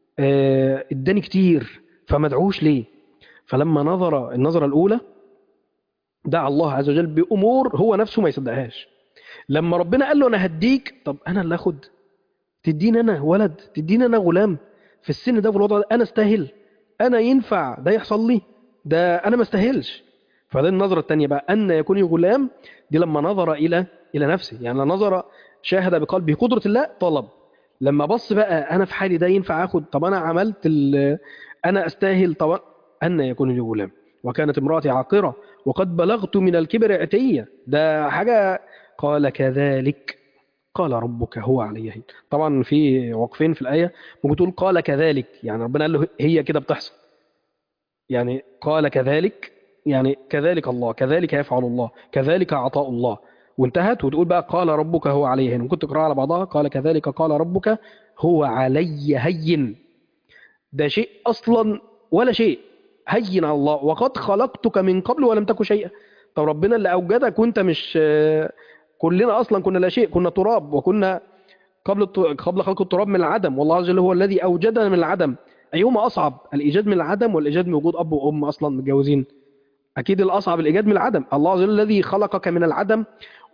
A: آه، اداني كتير، فما ادعوش ليه؟ فلما نظر النظرة الأولى دعا الله عز وجل بأمور هو نفسه ما يصدقهاش. لما ربنا قال له أنا هديك، طب أنا اللي أخد؟ تديني أنا ولد؟ تديني أنا غلام في السن ده في الوضع ده؟ أنا استاهل؟ أنا ينفع ده يحصل لي؟ ده أنا ما استاهلش. فده النظرة الثانية بقى، أن يكون لي غلام. دي لما نظر إلى إلى نفسه، يعني نظر شاهد بقلبه قدرة الله طلب. لما بص بقى أنا في حالي ده ينفع آخد؟ طب أنا عملت ال- أنا أستاهل؟ طب أن يكون لي غلام وكانت امرأتي عاقرة وقد بلغت من الكبر عتية. ده حاجة. قال كذلك قال ربك هو علي هين. طبعا في وقفين في الآية، ممكن تقول قال كذلك يعني ربنا قال له هي كده بتحصل، يعني قال كذلك يعني كذلك الله، كذلك يفعل الله، كذلك عطاء الله، وانتهت. وتقول بقى قال ربك هو علي هين، ممكن تقرأها على بعضها قال كذلك قال ربك هو علي هين. ده شيء أصلا ولا شيء، هين على الله. وقد خلقتك من قبل ولم تك شيئا. طب ربنا اللي أوجدك وانت مش، كلنا أصلا كنا لا شيء، كنا تراب، وكنا قبل الت- قبل خلق التراب من العدم، والله عز وجل هو الذي أوجدنا من العدم. أيهما أصعب، الإيجاد من العدم ولا الإيجاد من وجود أب وأم أصلا متجوزين؟ أكيد الأصعب الإيجاد من العدم. الله عز وجل الذي خلقك من العدم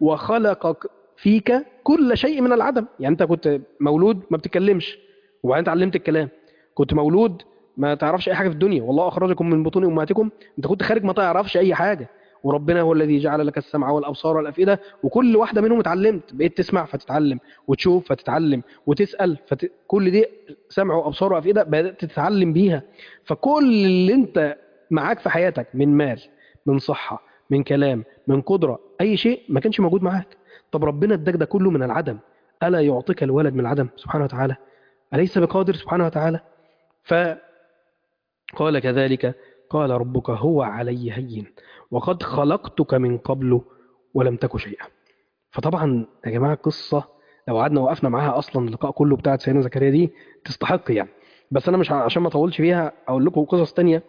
A: وخلقك فيك كل شيء من العدم. يعني أنت كنت مولود ما بتتكلمش وبعدين اتعلمت الكلام، كنت مولود ما تعرفش أي حاجة في الدنيا، والله أخرجكم من بطون أمهاتكم، أنت كنت خارج ما تعرفش أي حاجة، وربنا هو الذي جعل لك السمع والأبصار والأفئدة، وكل واحدة منهم اتعلمت، بقيت تسمع فتتعلم، وتشوف فتتعلم، وتسأل فت... كل دي سمع وأبصار وأفئدة بدأت تتعلم بيها. فكل اللي أنت معاك في حياتك من مال، من صحة، من كلام، من قدرة، أي شيء ما كانش موجود معاك. طب ربنا اداك ده كله من العدم، ألا يعطيك الولد من العدم سبحانه وتعالى؟ أليس بقادر سبحانه وتعالى؟ فقال كذلك قال ربك هو علي هين وقد خلقتك من قبل ولم تك شيئا. فطبعا يا جماعة القصة لو قعدنا وقفنا معاها أصلا اللقاء كله بتاعت سيدنا زكريا دي تستحق يعني. بس أنا مش ع- عشان ما أطولش فيها أقول لكم قصص تانية.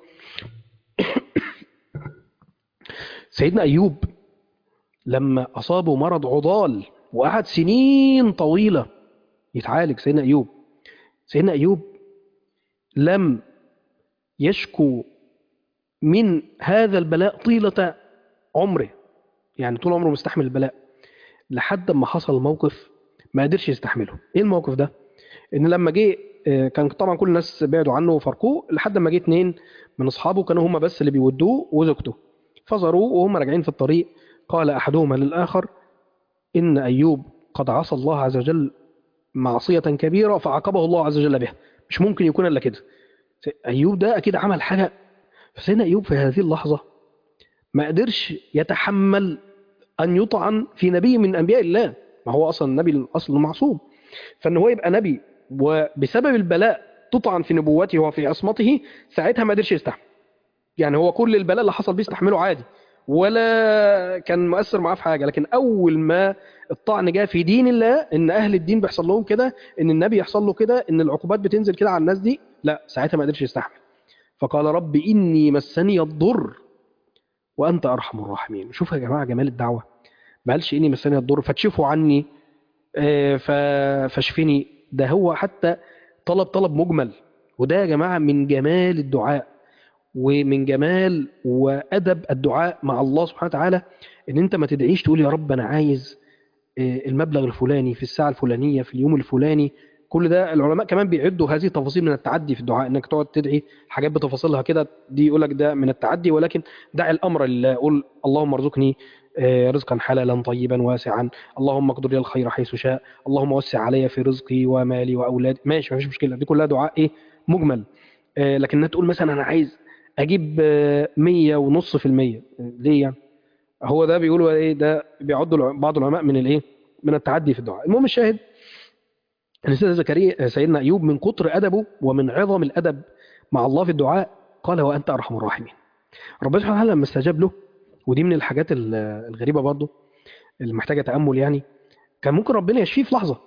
A: سيدنا أيوب لما أصابه مرض عضال وقعد سنين طويلة يتعالج، سيدنا أيوب سيدنا أيوب لم يشكو من هذا البلاء طيلة عمره، يعني طول عمره مستحمل البلاء، لحد ما حصل موقف ما قدرش يستحمله. ايه الموقف ده؟ ان لما جه، آه، كان طبعا كل الناس بعدوا عنه وفرقوه، لحد ما جه اتنين من اصحابه كانوا هم بس اللي بيودوه وزوجته، فزاروه وهم راجعين في الطريق. قال احدهما للاخر ان ايوب قد عصى الله عز وجل معصية كبيرة فعاقبه الله عز وجل بها، مش ممكن يكون الا كده. ايوب ده اكيد عمل حاجة فسيدنا أيوب في هذه اللحظة ما قدرش يتحمل أن يطعن في نبي من أنبياء الله، ما هو أصلا النبي الأصل معصوم، فإن هو يبقى نبي وبسبب البلاء تطعن في نبوته وفي عصمته، ساعتها ما قدرش يستحمل. يعني هو كل البلاء اللي حصل بيه استحمله عادي ولا كان مؤثر معاه في حاجة، لكن أول ما الطعن جاء في دين الله، إن أهل الدين بيحصل لهم كده، إن النبي يحصل له كده، إن العقوبات بتنزل كده على الناس دي، لا ساعتها ما قدرش يستحمل. فقال رب إني مسني الضر وأنت أرحم الراحمين. شوف يا جماعة جمال الدعوة، ما قالش إني مسني الضر فتشفوا عني آه، ف- فاشفني، ده هو حتى طلب طلب مجمل. وده يا جماعة من جمال الدعاء ومن جمال وأدب الدعاء مع الله سبحانه وتعالى، إن أنت ما تدعيش تقول يا رب أنا عايز آه، المبلغ الفلاني في الساعة الفلانية في اليوم الفلاني. كل ده العلماء كمان بيعدوا هذه التفاصيل من التعدي في الدعاء، انك تقعد تدعي حاجات بتفاصيلها كده، دي يقول لك ده من التعدي. ولكن دع الامر لله، قول اللهم ارزقني آه، رزقا حلالا طيبا واسعا، اللهم اقدر لي الخير حيث شاء، اللهم وسع علي في رزقي ومالي واولادي، ماشي مفيش مشكله، دي كلها دعاء ايه مجمل. آه، لكن انها تقول مثلا انا عايز اجيب آه، مية ونص في المية، آه، ليه يعني؟ هو ده بيقولوا ايه، ده بيعدوا الع- بعض العلماء من الايه، من التعدي في الدعاء. المهم الشاهد ان سيدنا زكريا سيدنا ايوب من كتر ادبه ومن عظم الادب مع الله في الدعاء قال وانت ارحم الراحمين. ربنا سبحانه وتعالى لما استجاب له، ودي من الحاجات ال- الغريبه برضه اللي محتاجه تامل يعني، كان ممكن ربنا يشفيه في لحظه.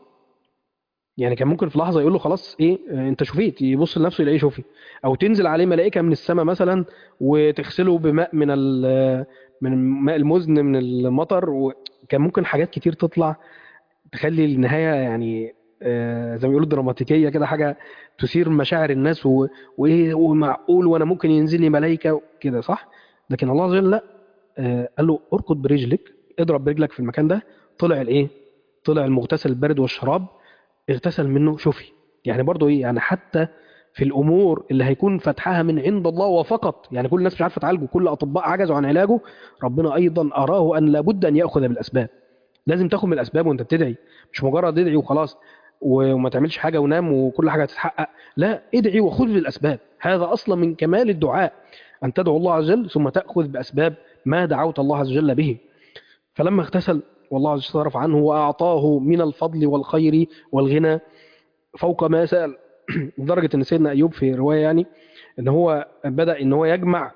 A: يعني كان ممكن في لحظه يقول له خلاص ايه آه، انت شفيت، يبص لنفسه يلاقيه شفي، او تنزل عليه ملائكه من السماء مثلا وتغسله بماء من ال- من الماء المزن من المطر، وكان ممكن حاجات كتير تطلع تخلي النهاية يعني آه، زي ما بيقولوا دراماتيكية كده، حاجة تثير مشاعر الناس و... وإيه ومعقول وأنا ممكن ينزل لي ملايكة كده، صح؟ لكن الله عز وجل لا، آه، قال له اركض برجلك، اضرب برجلك في المكان ده، طلع الإيه؟ طلع المغتسل البارد والشراب، اغتسل منه شفي. يعني برضو إيه، يعني حتى في الأمور اللي هيكون فتحها من عند الله وفقط، يعني كل الناس مش عارفة تعالجه، كل أطباء عجزوا عن علاجه، ربنا أيضا أراه أن لابد أن يأخذ بالأسباب. لازم تاخد من الاسباب وانت بتدعي، مش مجرد ادعي وخلاص و- وما تعملش حاجه ونام وكل حاجه هتتحقق، لا ادعي وخذ بالاسباب. هذا اصلا من كمال الدعاء، ان تدعو الله عز وجل ثم تاخذ باسباب ما دعوت الله عز وجل به. فلما اغتسل والله عز وجل صرف عنه واعطاه من الفضل والخير والغنى فوق ما سال. لدرجه ان سيدنا ايوب في روايه يعني ان هو بدا ان هو يجمع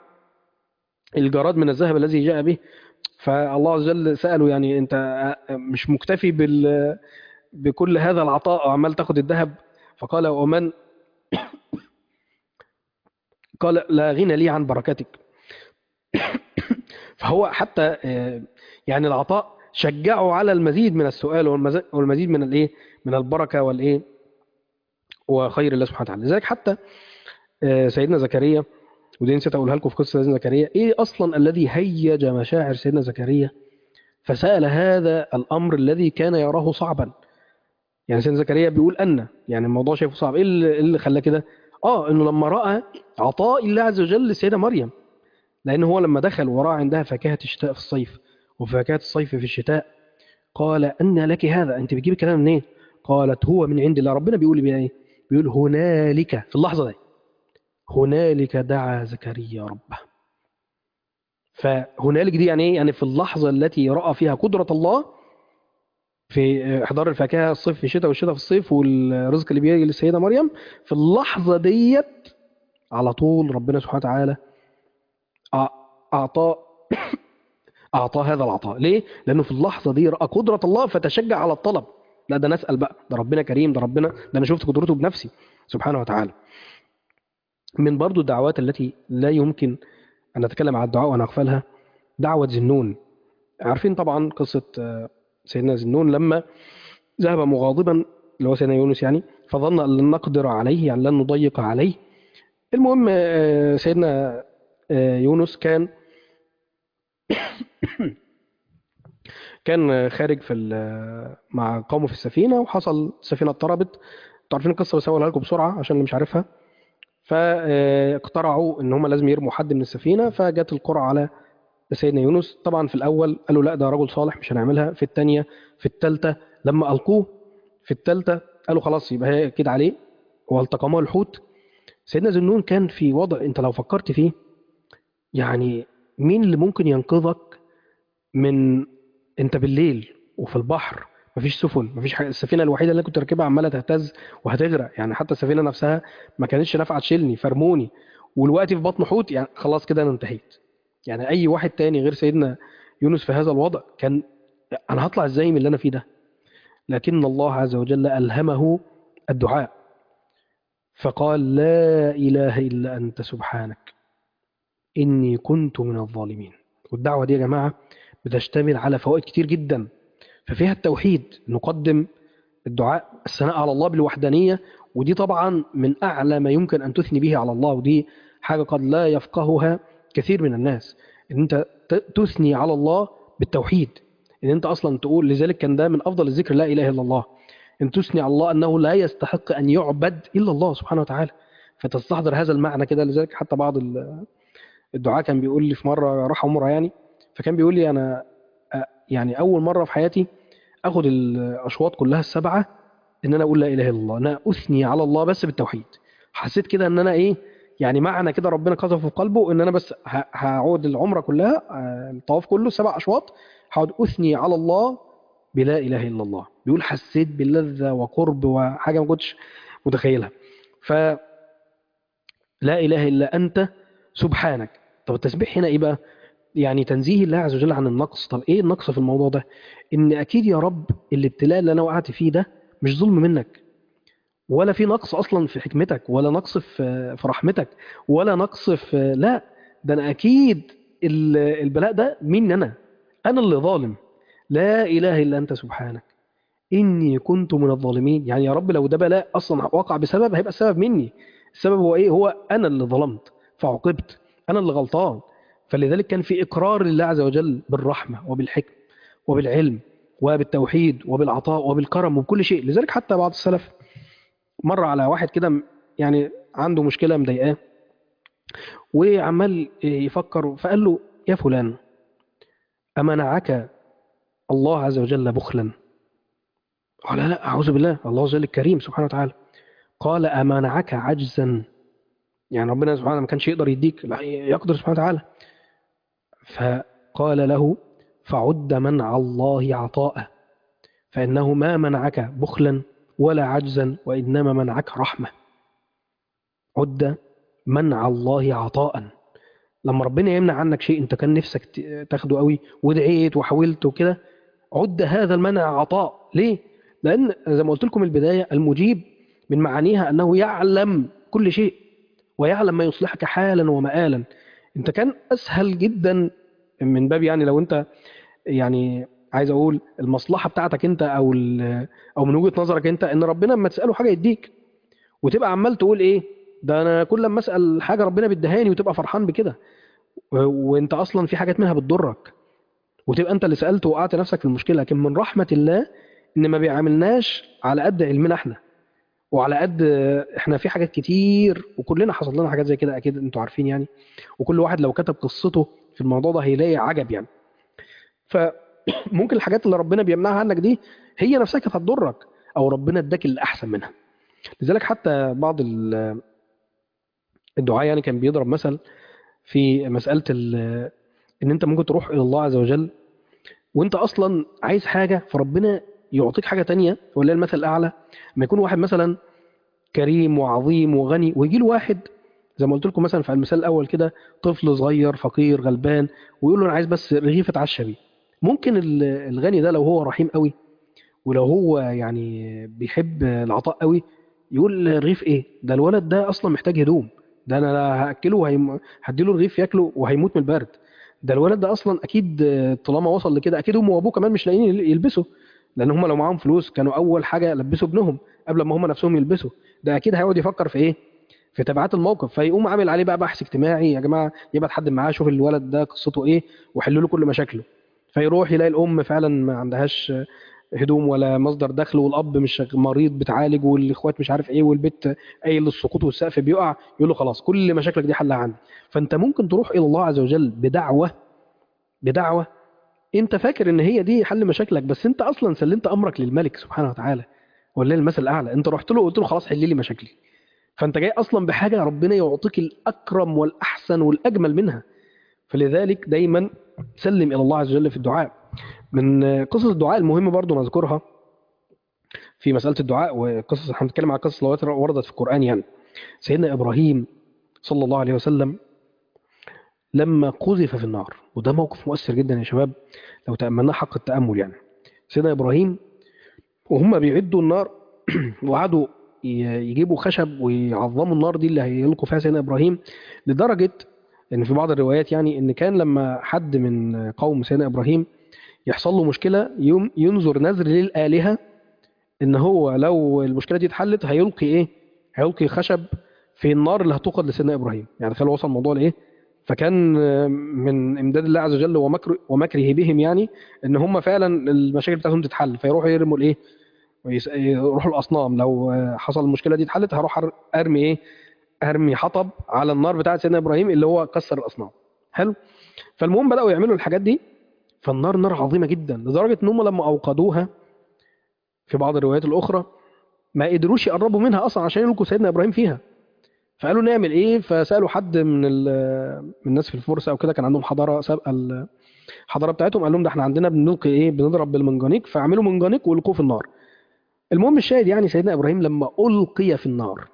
A: الجراد من الذهب الذي جاء به. فالله عز وجل ساله يعني انت مش مكتفي بال بكل هذا العطاء وعمال تاخد الذهب؟ فقال ومن، قال لا غنى لي عن بركتك. فهو حتى آه، يعني العطاء شجعه على المزيد من السؤال والمز- والمزيد من الايه، من البركه والايه وخير الله سبحانه وتعالى. لذلك حتى آه، سيدنا زكريا، ودي نسيت اقولها لكم في قصه سيدنا زكريا، ايه اصلا الذي هيج مشاعر سيدنا زكريا فسأل هذا الامر الذي كان يراه صعبا؟ يعني سيدنا زكريا بيقول ان يعني الموضوع شايفه صعب، ايه اللي إيه اللي خلاه كده؟ اه انه لما راى عطاء الله عز وجل للسيده مريم، لان هو لما دخل وراى عندها فاكهه الشتاء في الصيف وفاكهه الصيف في الشتاء، قال ان لك هذا، انت بتجيب الكلام منين؟ قالت هو من عند الله. ربنا بيقول بيها ايه؟ بيقول هنالك، في اللحظه دي هنالك دعا زكريا ربه. فهنالك دي يعني ايه؟ يعني في اللحظه التي راى فيها قدره الله في احضار الفاكهه الصيف في الشتاء والشتاء في الصيف والرزق اللي بيجي للسيده مريم، في اللحظه ديت على طول ربنا سبحانه وتعالى أع- أعطاه أعطاه هذا العطاء. ليه؟ لأنه في اللحظة دي رأى قدرة الله فتشجع على الطلب. لا ده نسأل بقى، ده ربنا كريم، ده ربنا، ده أنا شفت قدرته بنفسي سبحانه وتعالى. من برضو الدعوات التي لا يمكن أن نتكلم عن الدعاء ونغفلها، دعوة ذنون. عارفين طبعا قصة آه، سيدنا ذنون لما ذهب مغاضبا، اللي هو سيدنا يونس يعني، فظن أن لن نقدر عليه، يعني لن نضيق عليه. المهم آه، سيدنا آه، يونس كان كان خارج في ال- مع قومه في السفينة، وحصل السفينة اضطربت. انتوا عارفين القصة بس هقولها لكم بسرعة عشان اللي مش عارفها. فاقترعوا ان هم لازم يرموا حد من السفينة، فجت القرعة على سيدنا يونس. طبعا في الأول قالوا لا ده رجل صالح مش هنعملها، في الثانية في الثالثة لما ألقوه في الثالثة قالوا خلاص يبقى هي كده عليه، والتقمه الحوت. سيدنا ذنون كان في وضع انت لو فكرت فيه يعني مين اللي ممكن ينقذك من، انت بالليل وفي البحر، مفيش سفن، مفيش حاجه، السفينه الوحيده اللي أنا كنت راكبها عماله تهتز وهتغرق، يعني حتى السفينه نفسها ما كانتش نافعه تشيلني، فرموني، والوقت في بطن حوت، يعني خلاص كده انا انتهيت. يعني اي واحد تاني غير سيدنا يونس في هذا الوضع كان، انا هطلع ازاي من اللي انا فيه ده؟ لكن الله عز وجل الهمه الدعاء، فقال لا اله الا انت سبحانك اني كنت من الظالمين. والدعوه دي يا جماعه بتشتمل على فوائد كتير جدا، ففيها التوحيد، نقدم الدعاء الثناء على الله بالوحدانية، ودي طبعا من أعلى ما يمكن أن تثني به على الله، ودي حاجة قد لا يفقهها كثير من الناس، إن أنت ت- تثني على الله بالتوحيد، إن أنت أصلا تقول، لذلك كان ده من أفضل الذكر لا إله إلا الله، إن تثني على الله أنه لا يستحق أن يعبد إلا الله سبحانه وتعالى، فتستحضر هذا المعنى كده. لذلك حتى بعض ال- الدعاء كان بيقول لي في مرة راح عمره يعني، فكان بيقول لي أنا أ- يعني أول مرة في حياتي اخد الاشواط كلها السبعه ان انا اقول لا اله الا الله، انا اثني على الله بس بالتوحيد. حسيت كده ان انا ايه، يعني معنى كده ربنا قذفه في قلبه ان انا بس ه- هقعد العمره كلها، آه، الطواف كله سبع اشواط هقعد اثني على الله بلا اله الا الله. بيقول حسيت بلذه وقرب وحاجه ما كنتش متخيلها. فلا اله الا انت سبحانك. طب التسبيح هنا ايه بقى؟ يعني تنزيه الله عز وجل عن النقص. طب ايه النقص في الموضوع ده؟ ان اكيد يا رب الابتلاء اللي انا وقعت فيه ده مش ظلم منك، ولا في نقص اصلا في حكمتك، ولا نقص في في رحمتك، ولا نقص في، لا، ده انا اكيد ال- البلاء ده مني انا، انا اللي ظالم. لا اله الا انت سبحانك اني كنت من الظالمين. يعني يا رب لو ده بلاء اصلا وقع بسبب، هيبقى السبب مني. السبب هو ايه؟ هو انا اللي ظلمت فعوقبت، انا اللي غلطان. فلذلك كان في اقرار لله عز وجل بالرحمه وبالحكم وبالعلم وبالتوحيد وبالعطاء وبالكرم وبكل شيء. لذلك حتى بعض السلف مر على واحد كده م- يعني عنده مشكله مضايقاه، وعمال يفكر، فقال له يا فلان امنعك الله عز وجل بخلا؟ قال لا اعوذ بالله، الله عز وجل الكريم سبحانه وتعالى. قال أمنعك عجزا؟ يعني ربنا سبحانه ما كانش يقدر يديك؟ لا يقدر سبحانه وتعالى. فقال له فعد منع الله عطاءه، فإنه ما منعك بخلا ولا عجزا، وإنما منعك رحمة. عد منع الله عطاء. لما ربنا يمنع عنك شيء انت كان نفسك ت- تاخده قوي ودعيت وحاولت وكده، عد هذا المنع عطاء. ليه؟ لأن زي ما قلت لكم البداية، المجيب من معانيها أنه يعلم كل شيء ويعلم ما يصلحك حالا ومآلا. انت كان اسهل جدا من باب، يعني لو انت يعني عايز اقول المصلحه بتاعتك انت، او ال- او من وجهه نظرك انت، ان ربنا لما تساله حاجه يديك، وتبقى عمال تقول ايه، ده انا كل لما اسال حاجه ربنا بيديهاني، وتبقى فرحان بكده، و- وانت اصلا في حاجات منها بتضرك، وتبقى انت اللي سالت وقعت نفسك في المشكله. لكن من رحمه الله ان ما بيعاملناش على قد علمنا احنا، وعلى قد، احنا في حاجات كتير وكلنا حصل لنا حاجات زي كده اكيد انتوا عارفين يعني، وكل واحد لو كتب قصته في الموضوع ده هيلاقي عجب يعني. فممكن الحاجات اللي ربنا بيمنعها عنك دي هي نفسها كانت هتضرك، او ربنا اداك اللي احسن منها. لذلك حتى بعض ال- الدعاء يعني كان بيضرب مثل في مسألة ال- ان انت ممكن تروح الى الله عز وجل وانت اصلا عايز حاجة، فربنا يعطيك حاجة تانية. ولله المثل الاعلى، لما يكون واحد مثلا كريم وعظيم وغني، ويجي له واحد زي ما قلت لكم مثلا في المثال الاول كده، طفل صغير فقير غلبان، ويقول له انا عايز بس رغيف اتعشى بيه. ممكن ال- الغني ده لو هو رحيم قوي، ولو هو يعني بيحب العطاء قوي، يقول رغيف ايه ده؟ الولد ده اصلا محتاج هدوم، ده انا لا هاكله وهيم... هديله رغيف ياكله وهيموت من البرد. ده الولد ده اصلا اكيد طالما وصل لكده اكيد امه وابوه كمان مش لاقيين يلبسوا، لان هم لو معاهم فلوس كانوا اول حاجه لبسوا ابنهم قبل ما هم نفسهم يلبسوا. ده اكيد هيقعد يفكر في ايه؟ في تبعات الموقف، فيقوم عامل عليه بقى بحث اجتماعي، يا جماعه يبعت حد معاه شوف الولد ده قصته ايه وحلوا له كل مشاكله. فيروح يلاقي الام فعلا ما عندهاش هدوم ولا مصدر دخل، والاب مش شغ- مريض بتعالج، والاخوات مش عارف ايه، والبيت قايل للسقوط والسقف بيقع، يقول له خلاص كل مشاكلك دي حلها عندي. فانت ممكن تروح الى الله عز وجل بدعوه، بدعوه انت فاكر ان هي دي حل مشاكلك، بس انت اصلا سلمت امرك للملك سبحانه وتعالى، ولله المثل الاعلى. انت رحت له قلت له خلاص حل لي مشاكلي، فانت جاي اصلا بحاجه ربنا يعطيك الاكرم والاحسن والاجمل منها. فلذلك دايما سلم إلى الله عز وجل في الدعاء. من قصص الدعاء المهم برضو نذكرها في مسألة الدعاء، وقصص احنا بنتكلم عن قصص لواتر وردت في القرآن يعني. سيدنا إبراهيم صلى الله عليه وسلم لما قذف في النار، وده موقف مؤثر جدا يا شباب لو تأملناه حق التأمل يعني. سيدنا إبراهيم وهم بيعدوا النار وقعدوا ي- يجيبوا خشب ويعظموا النار دي اللي هيلقوا فيها سيدنا إبراهيم، لدرجة إن في بعض الروايات يعني إن كان لما حد من قوم سيدنا إبراهيم يحصل له مشكلة يوم ينظر نذر للآلهة إن هو لو المشكلة دي اتحلت هيلقي إيه؟ هيلقي خشب في النار اللي هتوقد لسيدنا إبراهيم. يعني تخيل وصل الموضوع لإيه؟ فكان من إمداد الله عز وجل ومكر ومكره بهم يعني إن هم فعلا المشاكل بتاعتهم تتحل، فيروحوا يرموا الإيه؟ ويس- يروحوا الأصنام. لو حصل المشكلة دي اتحلت هروح أر- أرمي إيه؟ أرمي حطب على النار بتاعت سيدنا إبراهيم اللي هو كسر الأصنام. حلو. فالمهم بدأوا يعملوا الحاجات دي، فالنار نار عظيمة جدا لدرجة إن هم لما أوقدوها في بعض الروايات الأخرى ما قدروش يقربوا منها أصلا عشان يلقوا سيدنا إبراهيم فيها. فقالوا نعمل إيه؟ فسألوا حد من ال- من الناس في الفرس أو كده، كان عندهم حضارة سابقة الحضارة بتاعتهم، قال لهم ده احنا عندنا بنلقي إيه؟ بنضرب بالمنجنيق، فاعملوا منجنيق والقوه في النار. المهم الشاهد يعني سيدنا إبراهيم لما ألقي في النار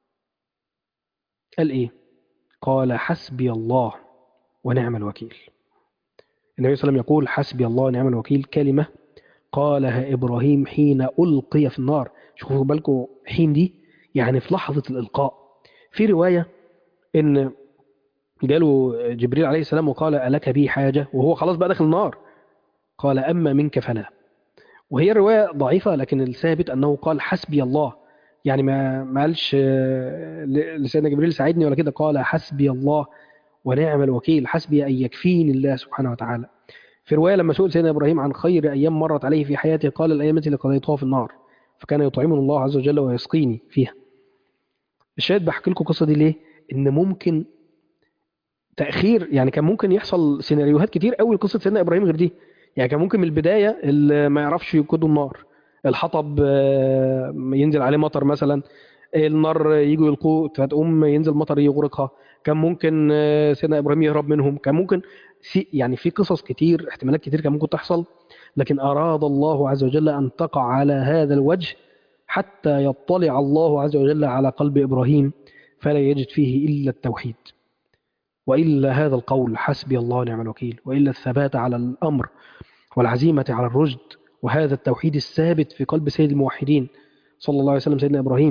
A: قال إيه؟ قال حسبي الله ونعم الوكيل. النبي صلى الله عليه وسلم يقول حسبي الله ونعم الوكيل كلمة قالها إبراهيم حين ألقي في النار. شوفوا بالكم حين دي يعني في لحظة الإلقاء. في رواية إن جاله جبريل عليه السلام وقال ألك بي حاجة، وهو خلاص بقى داخل النار، قال أما منك فلا. وهي الرواية ضعيفة لكن الثابت أنه قال حسبي الله، يعني ما ما قالش آه، لسيدنا جبريل ساعدني ولا كده، قال حسبي الله ونعم الوكيل، حسبي أن يكفيني الله سبحانه وتعالى. في رواية لما سئل سيدنا إبراهيم عن خير أيام مرت عليه في حياته قال الأيام التي قضيتها في النار، فكان يطعمني الله عز وجل ويسقيني فيها. الشاهد بحكي لكم القصة دي ليه؟ إن ممكن تأخير، يعني كان ممكن يحصل سيناريوهات كتير قوي لقصة سيدنا إبراهيم غير دي. يعني كان ممكن من البداية اللي ما يعرفش يقودوا النار، الحطب آه، ينزل عليه مطر مثلا، النار يجوا يلقوه فتقوم ينزل مطر يغرقها. كان ممكن آه، سيدنا إبراهيم يهرب منهم، كان ممكن سي- يعني في قصص كتير، احتمالات كتير كان ممكن تحصل، لكن أراد الله عز وجل أن تقع على هذا الوجه حتى يطلع الله عز وجل على قلب إبراهيم فلا يجد فيه إلا التوحيد، وإلا هذا القول حسبي الله ونعم الوكيل، وإلا الثبات على الأمر والعزيمة على الرشد، وهذا التوحيد الثابت في قلب سيد الموحدين صلى الله عليه وسلم سيدنا إبراهيم.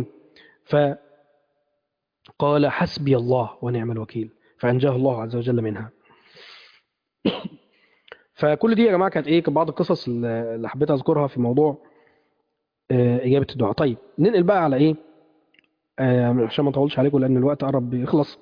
A: فقال حسبي الله ونعم الوكيل فأنجاه الله عز وجل منها. فكل دي يا جماعة كانت إيه؟ كانت بعض القصص اللي حبيت أذكرها في موضوع آه، إجابة الدعاء. طيب ننقل بقى على إيه؟ آه، عشان ما أطولش عليكم لأن الوقت قرب بيخلص.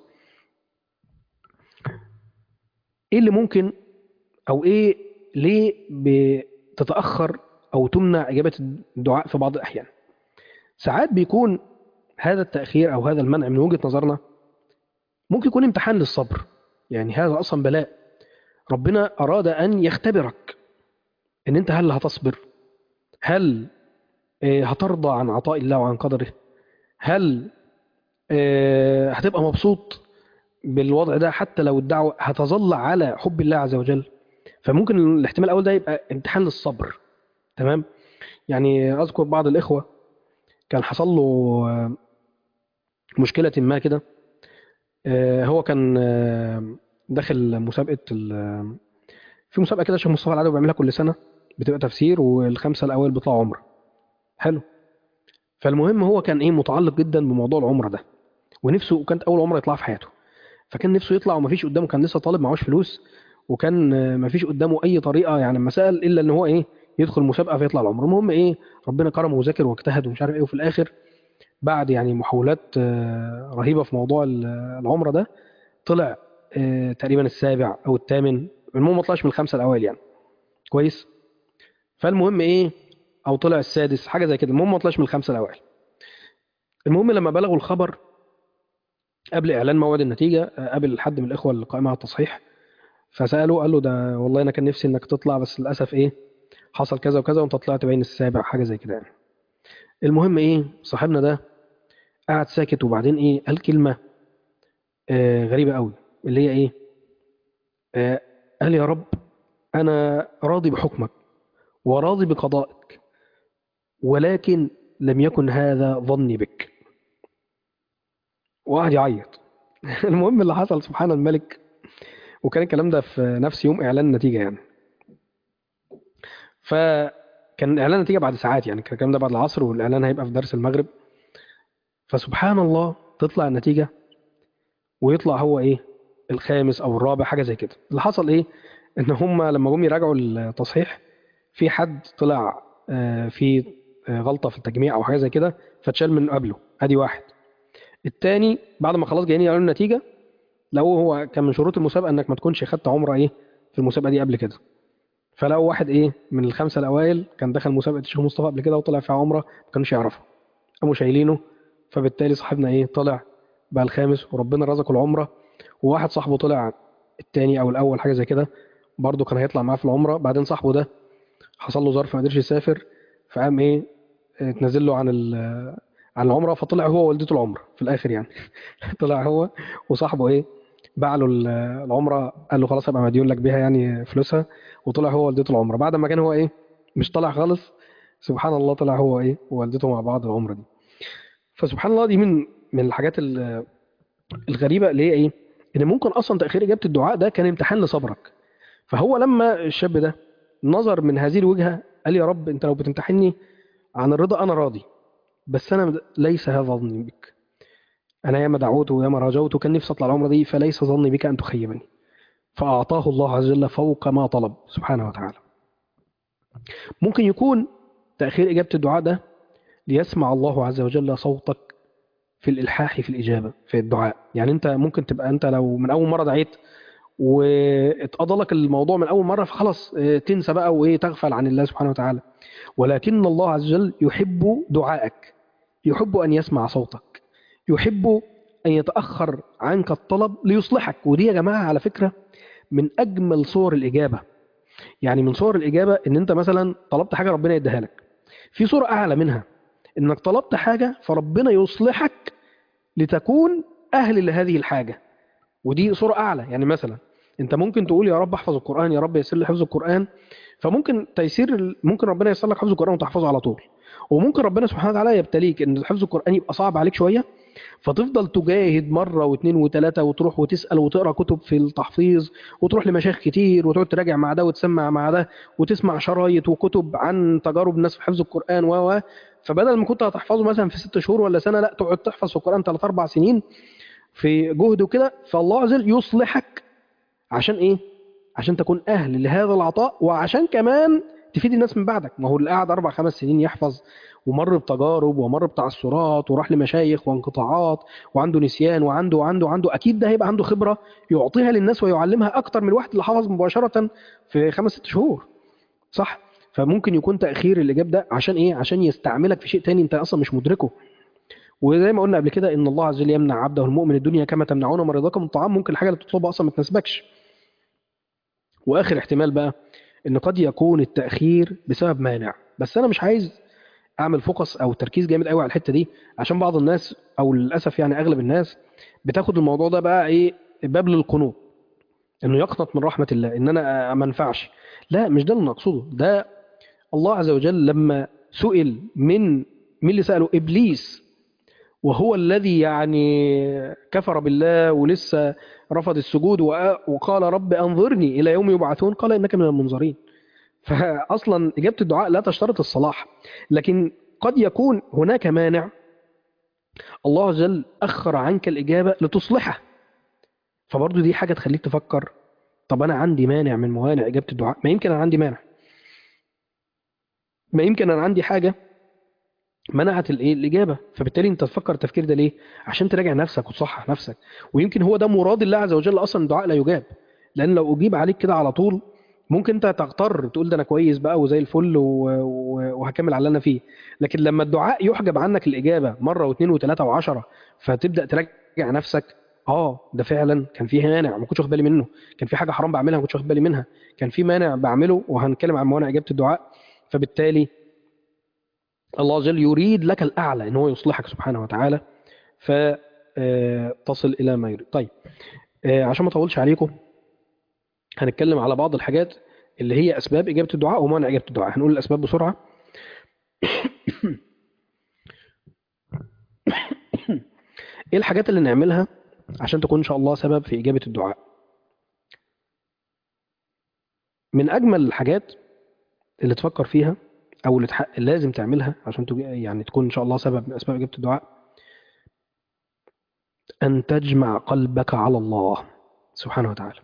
A: إيه اللي ممكن أو إيه ليه بتتأخر أو تمنع إجابة الدعاء في بعض الأحيان؟ ساعات بيكون هذا التأخير أو هذا المنع من وجهة نظرنا ممكن يكون امتحان للصبر. يعني هذا أصلا بلاء، ربنا أراد أن يختبرك إن أنت هل هتصبر، هل آه، هترضى عن عطاء الله وعن قدره، هل آه، هتبقى مبسوط بالوضع ده حتى لو الدعوة هتظل على حب الله عز وجل. فممكن الاحتمال الأول ده يبقى امتحان للصبر. تمام. يعني أذكر بعض الإخوة كان حصل له آه، مشكلة ما كده. آه، هو كان آه، داخل مسابقة ال- في مسابقة كده شيخ مصطفى العدوي بيعملها كل سنة، بتبقى تفسير والخمسة الأوائل بيطلعوا عمرة. حلو. فالمهم هو كان إيه متعلق جدا بموضوع العمرة ده، ونفسه، وكانت أول عمرة يطلعها في حياته، فكان نفسه يطلع ومفيش قدامه، كان لسه طالب معهوش فلوس، وكان آه، مفيش قدامه أي طريقة يعني لما سأل إلا إن هو إيه يدخل مسابقة فيطلع العمرة. المهم إيه ربنا كرمه وذاكر واجتهد ومش عارف إيه، وفي الآخر بعد يعني محاولات آه، رهيبة في موضوع ال- العمرة ده طلع آه، تقريبا السابع او الثامن. المهم ما طلعش من الخمسه الاوائل يعني. كويس. فالمهم ايه، او طلع السادس حاجه زي كده، المهم ما طلعش من الخمسه الاوائل. المهم لما بلغوا الخبر قبل اعلان موعد النتيجه آه، قابل حد من الاخوه القائمه على التصحيح، فساله قال له ده والله انا كان نفسي انك تطلع بس للاسف ايه حصل كذا وكذا وانت طلعت باين السابع حاجه زي كده يعني. المهم ايه صاحبنا ده قعد ساكت، وبعدين ايه قال كلمه آه، غريبه قوي اللي هي ايه آه، قال يا رب أنا راضي بحكمك وراضي بقضائك، ولكن لم يكن هذا ظني بك. وقعد يعيط. المهم اللي حصل سبحان الملك، وكان الكلام ده في نفس يوم إعلان النتيجة يعني. فكان إعلان النتيجة بعد ساعات، يعني كان الكلام ده بعد العصر، والإعلان هيبقى في درس المغرب. فسبحان الله تطلع النتيجة، ويطلع هو إيه، الخامس أو الرابع حاجة زي كده. اللي حصل إيه، إن هم لما جم يراجعوا التصحيح، في حد طلع آه، في آه، غلطة في التجميع أو حاجة زي كده، فاتشال من قبله. أدي واحد. التاني بعد ما خلاص جايين يعلنوا النتيجة، لو هو كان من شروط المسابقة إنك ما تكونش خدت عمرة إيه في المسابقة دي قبل كده، فلو واحد إيه من الخمسة الأوائل كان دخل مسابقة الشيخ مصطفى قبل كده وطلع فيها عمرة، ما كانوش يعرفها، قاموا شايلينه. فبالتالي صاحبنا إيه طلع بقى الخامس، وربنا رزقه العمرة. وواحد صاحبه طلع التاني أو الأول حاجة زي كده، برضه كان هيطلع معاه في العمرة. بعدين صاحبه ده حصل له ظرف ما قدرش يسافر، فقام ايه اتنزل له عن ال- عن العمره، فطلع هو ووالدته العمره في الاخر يعني. طلع هو وصاحبه ايه، باع له ال- العمره، قال له خلاص هبقى مديون لك بيها يعني فلوسها. وطلع هو ووالدته العمره بعد ما كان هو ايه مش طلع خالص. سبحان الله طلع هو ايه ووالدته مع بعض العمره دي. فسبحان الله دي من من الحاجات ال- الغريبه اللي هي ايه، ان ممكن اصلا تاخير اجابه الدعاء ده كان امتحان لصبرك. فهو لما الشاب ده نظر من هذه الوجهه، قال يا رب انت لو بتمتحني عن الرضا أنا راضي، بس أنا ليس هذا ظني بك. أنا ياما دعوت وياما رجوت وكان نفسي أطلع العمرة دي، فليس ظني بك أن تخيبني. فأعطاه الله عز وجل فوق ما طلب سبحانه وتعالى. ممكن يكون تأخير إجابة الدعاء ده ليسمع الله عز وجل صوتك في الإلحاح في الإجابة في الدعاء. يعني أنت ممكن تبقى أنت لو من أول مرة دعيت واتقضى لك الموضوع من أول مرة، فخلاص اه، تنسى بقى وإيه تغفل عن الله سبحانه وتعالى. ولكن الله عز وجل يحب دعائك، يحب أن يسمع صوتك، يحب أن يتأخر عنك الطلب ليصلحك. ودي يا جماعة على فكرة من أجمل صور الإجابة. يعني من صور الإجابة إن أنت مثلا طلبت حاجة ربنا يديها لك. في صورة أعلى منها، إنك طلبت حاجة فربنا يصلحك لتكون أهل لهذه الحاجة. ودي صورة أعلى. يعني مثلا أنت ممكن تقول يا رب احفظ القرآن، يا رب يسر لي حفظ القرآن، فممكن تيسير ممكن ربنا ييسر لك حفظ القرآن وتحفظه على طول. وممكن ربنا سبحانه وتعالى يبتليك ان حفظ القرآن يبقى صعب عليك شوية، فتفضل تجاهد مرة واثنين وثلاثة، وتروح وتسأل وتقرأ كتب في التحفيظ، وتروح لمشايخ كتير، وتقعد تراجع مع ده وتسمع مع ده، وتسمع شرايط وكتب عن تجارب الناس في حفظ القرآن و و فبدل ما كنت هتحفظه مثلا في ست شهور ولا سنة، لا تقعد تحفظ في القرآن ثلاث أربع سنين في جهد وكده. فالله عز وجل يصلحك عشان ايه؟ عشان تكون اهل لهذا العطاء، وعشان كمان تفيد الناس من بعدك. ما هو اللي قاعد اربع خمس سنين يحفظ ومر بتجارب ومر بتعثرات وراح لمشايخ وانقطاعات وعنده نسيان وعنده وعنده وعنده اكيد ده هيبقى عنده خبره يعطيها للناس ويعلمها اكتر من الواحد اللي حفظ مباشره في خمس ست شهور. صح؟ فممكن يكون تاخير الاجابه ده عشان ايه؟ عشان يستعملك في شيء تاني انت اصلا مش مدركه. وزي ما قلنا قبل كده ان الله عز وجل يمنع عبده المؤمن الدنيا كما تمنعون مريضكم الطعام. ممكن الحاجه اللي تطلبها اصلا ما تناسبكش. واخر احتمال بقى ان قد يكون التاخير بسبب مانع. بس انا مش عايز اعمل فوكس او تركيز جامد قوي على الحته دي، عشان بعض الناس او للاسف يعني اغلب الناس بتاخد الموضوع ده بقى ايه، باب للقنوط، انه يقنط من رحمه الله ان انا ما انفعش. لا، مش ده اللي نقصده. ده الله عز وجل لما سئل من مين اللي ساله؟ ابليس، وهو الذي يعني كفر بالله ولسه رفض السجود وأ- وقال رب أنظرني إلى يوم يبعثون، قال إنك من المنظرين. فأصلا إجابة الدعاء لا تشترط الصلاح، لكن قد يكون هناك مانع الله عز وجل أخر عنك الإجابة لتصلحه. فبرضه دي حاجة تخليك تفكر، طب أنا عندي مانع من موانع إجابة الدعاء؟ ما يمكن أنا عندي مانع، ما يمكن أنا عندي حاجة منعت الايه الاجابه. فبالتالي انت تفكر التفكير ده ليه؟ عشان تراجع نفسك وتصحح نفسك. ويمكن هو ده مراد الله عز وجل اصلا، الدعاء لا يجاب. لان لو اجيب عليك كده على طول ممكن انت تغتر تقول ده انا كويس بقى وزي الفل و... و... وهكمل على اللي انا فيه. لكن لما الدعاء يحجب عنك الاجابه مره واثنين وثلاثه وعشره، فتبدا تراجع نفسك. اه ده فعلا كان فيه مانع ما كنتش واخد بالي منه، كان في حاجه حرام بعملها ما كنتش واخد بالي منها، كان في مانع بعمله، وهنتكلم عن موانع اجابه الدعاء. فبالتالي الله عز وجل يريد لك الأعلى إن هو يصلحك سبحانه وتعالى، فتصل إلى ما يريد. طيب، آه، عشان ما أطولش عليكم، هنتكلم على بعض الحاجات اللي هي أسباب إجابة الدعاء ومانع إجابة الدعاء. هنقول الأسباب بسرعة. إيه الحاجات اللي نعملها عشان تكون إن شاء الله سبب في إجابة الدعاء؟ من أجمل الحاجات اللي تفكر فيها أو اللي تح... لازم تعملها عشان تج... يعني تكون إن شاء الله سبب من أسباب إجابة الدعاء، أن تجمع قلبك على الله سبحانه وتعالى.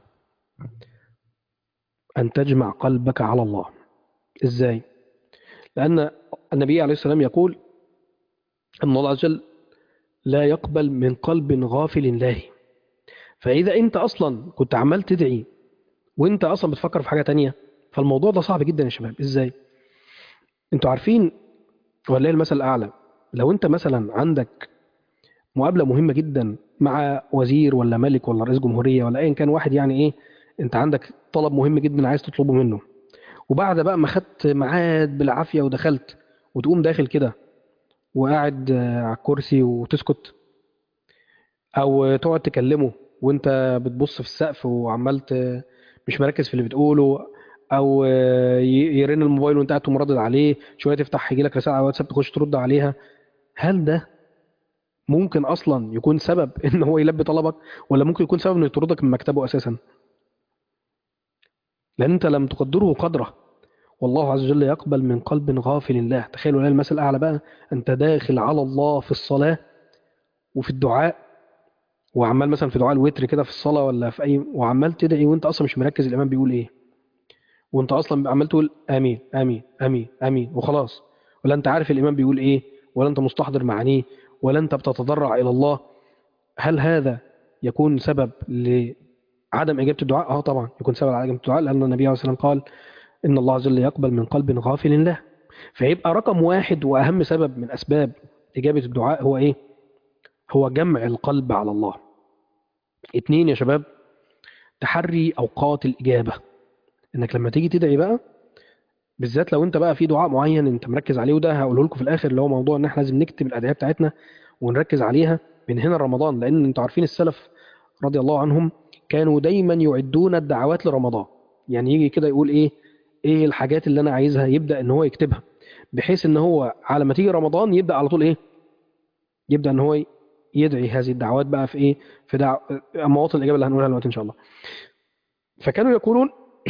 A: أن تجمع قلبك على الله. إزاي؟ لأن النبي عليه السلام يقول أن الله عز وجل لا يقبل من قلب غافل لاهي. فإذا أنت أصلا كنت عمال تدعي وأنت أصلا بتفكر في حاجة تانية، فالموضوع ده صعب جدا يا شباب. إزاي؟ أنتوا عارفين ولا المثل الأعلى، لو أنت مثلا عندك مقابلة مهمة جدا مع وزير ولا ملك ولا رئيس جمهورية ولا أيا كان واحد، يعني إيه، أنت عندك طلب مهم جدا عايز تطلبه منه، وبعد بقى ما خدت ميعاد بالعافية ودخلت، وتقوم داخل كده وقاعد آه، على الكرسي وتسكت، او تقعد تكلمه وانت بتبص في السقف وعمال ت- مش مركز في اللي بتقوله، او آه، ي- يرن الموبايل وانت قاعد مردد عليه، شويه تفتح يجي لك رساله على واتساب تخش ترد عليها. هل ده ممكن اصلا يكون سبب ان هو يلبي طلبك، ولا ممكن يكون سبب انه يطردك من مكتبه اساسا؟ لان انت لم تقدره قدره. والله عز وجل يقبل من قلب غافل الله. تخيلوا لله المثل الاعلى بقى، انت داخل على الله في الصلاه وفي الدعاء، وعمال مثلا في دعاء الوتر كده في الصلاه ولا في اي، وعمال تدعي وانت اصلا مش مركز الامام بيقول ايه، وانت اصلا عمال تقول امين امين امين امين وخلاص، ولا انت عارف الامام بيقول ايه، ولا انت مستحضر معانيه، ولا انت بتتضرع الى الله. هل هذا يكون سبب لعدم اجابه الدعاء؟ اه طبعا يكون سبب لعدم الدعاء، لان النبي عليه الصلاه والسلام قال ان الله عز وجل يقبل من قلب غافل له. فيبقى رقم واحد واهم سبب من اسباب اجابه الدعاء هو ايه؟ هو جمع القلب على الله. اتنين يا شباب، تحري اوقات الاجابه. انك لما تيجي تدعي بقى، بالذات لو انت بقى في دعاء معين انت مركز عليه، وده هقوله لكم في الاخر، اللي هو موضوع ان احنا لازم نكتب الادعيه بتاعتنا ونركز عليها من هنا رمضان. لان انتوا عارفين السلف رضي الله عنهم كانوا دايما يعدون الدعوات لرمضان. يعني يجي كده يقول ايه، ايه الحاجات اللي انا عايزها، يبدا ان هو يكتبها، بحيث ان هو على ما تيجي رمضان يبدا على طول ايه، يبدا ان هو يدعي هذه الدعوات بقى في ايه، في دع... مواطن الاجابه اللي هنقولها دلوقتي ان شاء الله. فكانوا يقولون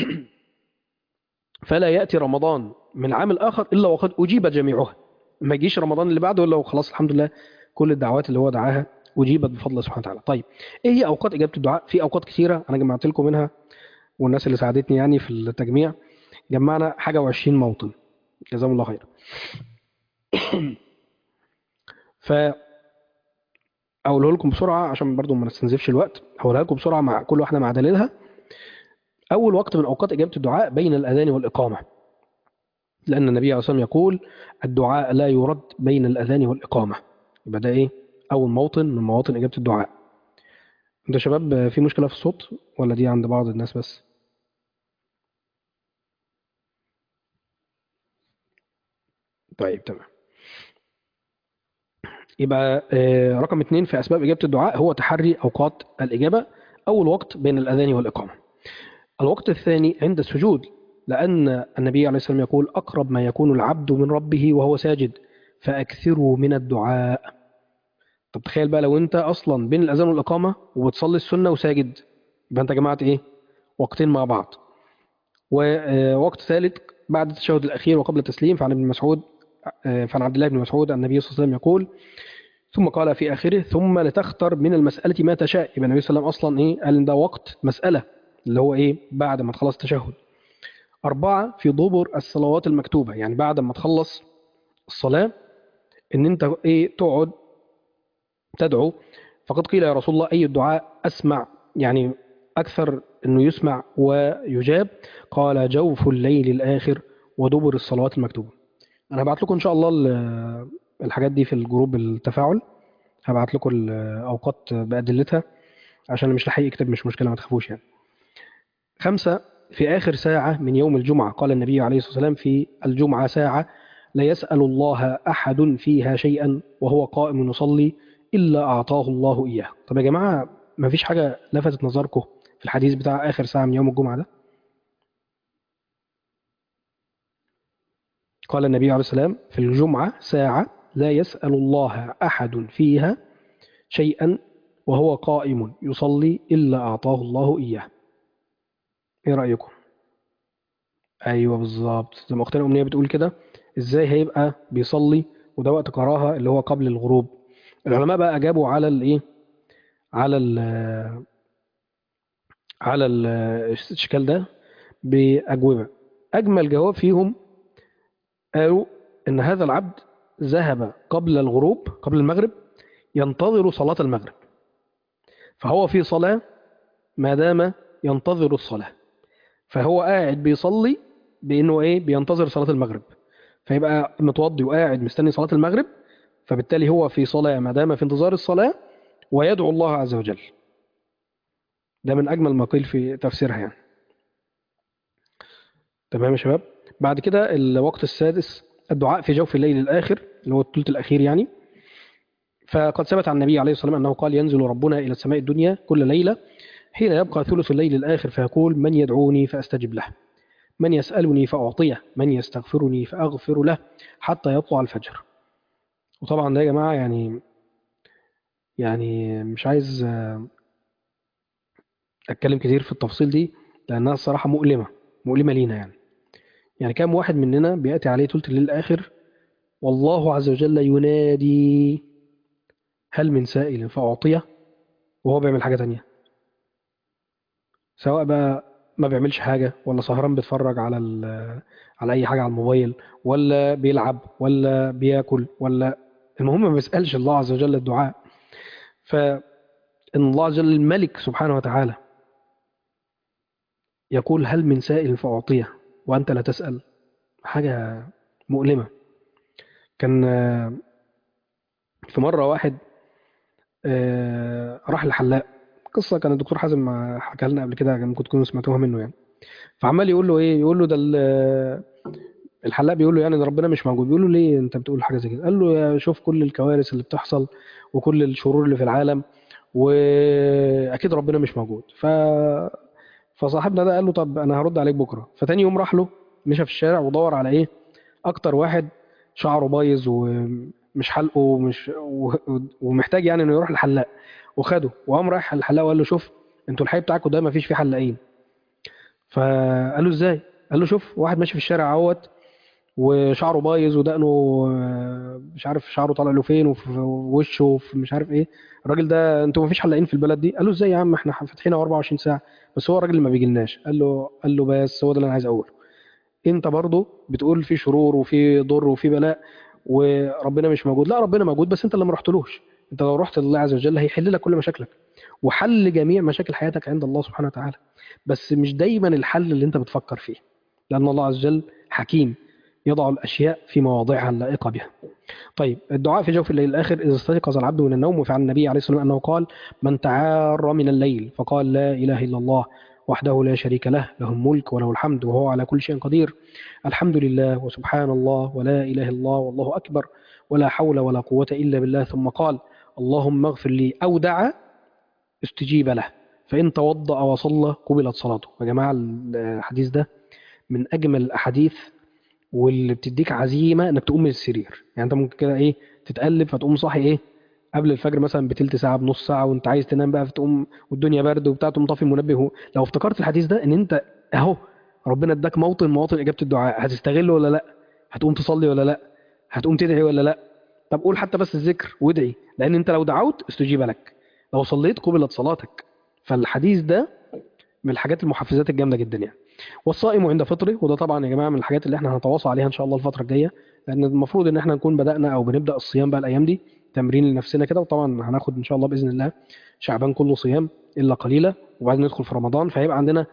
A: فلا يأتي رمضان من عام الآخر إلا وقد أجيب جميعها. ما يجيش رمضان اللي بعده إلا وخلاص الحمد لله كل الدعوات اللي هو دعاها أجيبت بفضل الله سبحانه وتعالى. طيب إيه هي أوقات إجابة الدعاء؟ في أوقات كثيرة أنا جمعت لكم منها، والناس اللي ساعدتني يعني في التجميع جمعنا حاجة وعشرين موطن، جزاهم الله خير. فأقوله لكم بسرعة عشان برضو ما نستنزفش الوقت، هقولها لكم بسرعة مع كل واحدة مع دليلها. أول وقت من أوقات إجابة الدعاء بين الأذان والإقامة، لأن النبي عليه الصلاة والسلام يقول الدعاء لا يرد بين الأذان والإقامة. يبقى ده إيه؟ أول موطن من مواطن إجابة الدعاء. أنتوا يا شباب في مشكلة في الصوت ولا دي عند بعض الناس بس؟ طيب تمام. يبقى آه، رقم اثنين في أسباب إجابة الدعاء هو تحري أوقات الإجابة. أول وقت بين الأذان والإقامة. الوقت الثاني عند السجود، لأن النبي عليه الصلاة والسلام يقول أقرب ما يكون العبد من ربه وهو ساجد فأكثروا من الدعاء. طب تخيل بقى لو انت اصلا بين الاذان والاقامه وبتصلي السنه وساجد، يبقى انت جمعت ايه، وقتين مع بعض. ووقت ثالث بعد التشهد الاخير وقبل التسليم، فعن ابن مسعود آه، فعن عبد الله بن مسعود النبي صلى الله عليه وسلم يقول ثم قال في اخره ثم لتختر من المساله ما تشاء. يبقى النبي صلى الله عليه وسلم اصلا ايه، قال ان ده وقت مساله اللي هو ايه بعد ما تخلص التشهد. أربعة في دبر الصلوات المكتوبة، يعني بعد ما تخلص الصلاة إن أنت إيه تقعد تدعو. فقد قيل يا رسول الله أي الدعاء أسمع، يعني أكثر أنه يسمع ويجاب؟ قال جوف الليل الآخر ودبر الصلوات المكتوبة. أنا هبعت لكم إن شاء الله ال- الحاجات دي في الجروب التفاعل، هبعت لكم الأوقات بأدلتها عشان اللي مش لحق يكتب مش مشكلة ما تخافوش يعني. خمسة في آخر ساعة من يوم الجمعة، قال النبي عليه الصلاة والسلام في الجمعة ساعة لا يسأل الله أحد فيها شيئا وهو قائم يصلي إلا أعطاه الله إياه. طب يا جماعة ما فيش حاجة لفتت نظركم في الحديث بتاع آخر ساعة من يوم الجمعة ده؟ قال النبي عليه السلام: في الجمعة ساعة لا يسأل الله أحد فيها شيئا وهو قائم يصلي إلا أعطاه الله إياه. إيه رأيكم؟ أيوة بالظبط زي ما أختنا أمنية بتقول كده. إزاي هيبقى بيصلي وده وقت كراهة اللي هو قبل الغروب؟ العلماء بقى أجابوا على الإيه، على ال على ال- الإشكال ده بأجوبة. أجمل جواب فيهم قالوا إن هذا العبد ذهب قبل الغروب قبل المغرب ينتظر صلاة المغرب، فهو في صلاة ما دام ينتظر الصلاة، فهو قاعد بيصلي بأنه إيه بينتظر صلاة المغرب، فيبقى متوضي وقاعد مستني صلاة المغرب، فبالتالي هو في صلاة ما دام في انتظار الصلاة ويدعو الله عز وجل. ده من أجمل ما قيل في تفسيرها يعني. تمام يا شباب. بعد كده الوقت السادس الدعاء في جوف الليل الآخر اللي هو الثلث الأخير يعني. فقد ثبت عن النبي عليه الصلاة والسلام أنه قال: ينزل ربنا إلى السماء الدنيا كل ليلة حين يبقى ثلث الليل الآخر فيقول: من يدعوني فأستجب له، من يسألني فأعطيه، من يستغفرني فأغفر له حتى يطلع الفجر. وطبعا ده يا جماعة يعني يعني مش عايز أتكلم كتير في التفاصيل دي لأنها الصراحة مؤلمة مؤلمة لينا يعني. يعني كام واحد مننا بيأتي عليه ثلث الليل الآخر والله عز وجل ينادي: هل من سائل فأعطيه، وهو بيعمل حاجة تانية، سواء بقى ما بيعملش حاجة ولا سهران بيتفرج على ال- على أي حاجة على الموبايل ولا بيلعب ولا بياكل ولا المهم ما بيسألش الله عز وجل الدعاء. فإن الله عز وجل الملك سبحانه وتعالى يقول: هل من سائل فأعطيه وأنت لا تسأل، حاجة مؤلمة. كان آه، في مرة واحد آه، راح الحلاق. قصة كان الدكتور حازم حكى لنا قبل كده، ممكن تكونوا سمعتوها منه يعني. فعمال يقول له ايه، يقول له ده ال- الحلاق بيقول له يعني ان ربنا مش موجود. بيقول له: ليه انت بتقول حاجه زي كده؟ قال له: يا شوف كل الكوارث اللي بتحصل وكل الشرور اللي في العالم واكيد ربنا مش موجود. ف فصاحبنا ده قال له: طب انا هرد عليك بكره. فتاني يوم راح له، مشى في الشارع ودور على ايه اكتر واحد شعره بايظ ومش حلقه ومش و- ومحتاج يعني انه يروح الحلاق، وخده وقام رايح الحلاق وقال له: شوف انتوا الحي بتاعكم ده ما فيش فيه حلاقين. فقال له: ازاي؟ قال له: شوف واحد ماشي في الشارع اهوت وشعره بايظ ودقنه آه، مش عارف شعره طالع له فين وفي وشه وفي مش عارف ايه. الراجل ده انتوا ما فيش حلاقين في البلد دي؟ قال له: ازاي يا عم احنا فاتحين اربعة وعشرين ساعه، بس هو الراجل اللي ما بيجيلناش. قال له قال له بس هو ده اللي انا عايز اقوله، انت برضه بتقول في شرور وفي ضر وفي بلاء وربنا مش موجود. لا ربنا موجود بس انت اللي ما رحتلوش. انت لو رحت لله عز وجل هيحل لك كل مشاكلك وحل جميع مشاكل حياتك عند الله سبحانه وتعالى، بس مش دايما الحل اللي انت بتفكر فيه، لان الله عز وجل حكيم يضع الاشياء في مواضعها اللائقه بها. طيب الدعاء في جوف الليل الآخر إذا استيقظ العبد من النوم. وفعل النبي عليه الصلاة والسلام أنه قال: من تعار من الليل فقال: لا إله إلا الله وحده لا شريك له، له الملك وله الحمد وهو على كل شيء قدير، الحمد لله وسبحان الله ولا إله إلا الله والله أكبر ولا حول ولا قوة إلا بالله، ثم قال: اللهم اغفر لي، أو دعا استجيب له، فإن توضأ وصلى قبلت صلاته. يا جماعة الحديث ده من أجمل الأحاديث واللي بتديك عزيمه انك تقوم من السرير. يعني انت ممكن كده ايه تتقلب فتقوم صاحي ايه قبل الفجر مثلا بتلت ساعه بنص ساعه وانت عايز تنام بقى، فتقوم والدنيا برد وبتاع تقوم طافي المنبه. هو لو افتكرت الحديث ده ان انت اهو ربنا اداك موطن مواطن اجابه الدعاء، هتستغله ولا لا؟ هتقوم تصلي ولا لا؟ هتقوم تدعي ولا لا؟ طب قول حتى بس الذكر وادعي، لان انت لو دعوت استجيب لك، لو صليت قبلت صلاتك. فالحديث ده من الحاجات المحفزات الجامده جدا يعني. والصائم عند فطره، وده طبعا يا جماعه من الحاجات اللي احنا هنتواصل عليها ان شاء الله الفتره الجايه، لان المفروض ان احنا نكون بدانا او بنبدا الصيام بقى الايام دي تمرين لنفسنا كده. وطبعا هناخد ان شاء الله باذن الله شعبان كله صيام الا قليلا، وبعدين ندخل في رمضان فهيبقى عندنا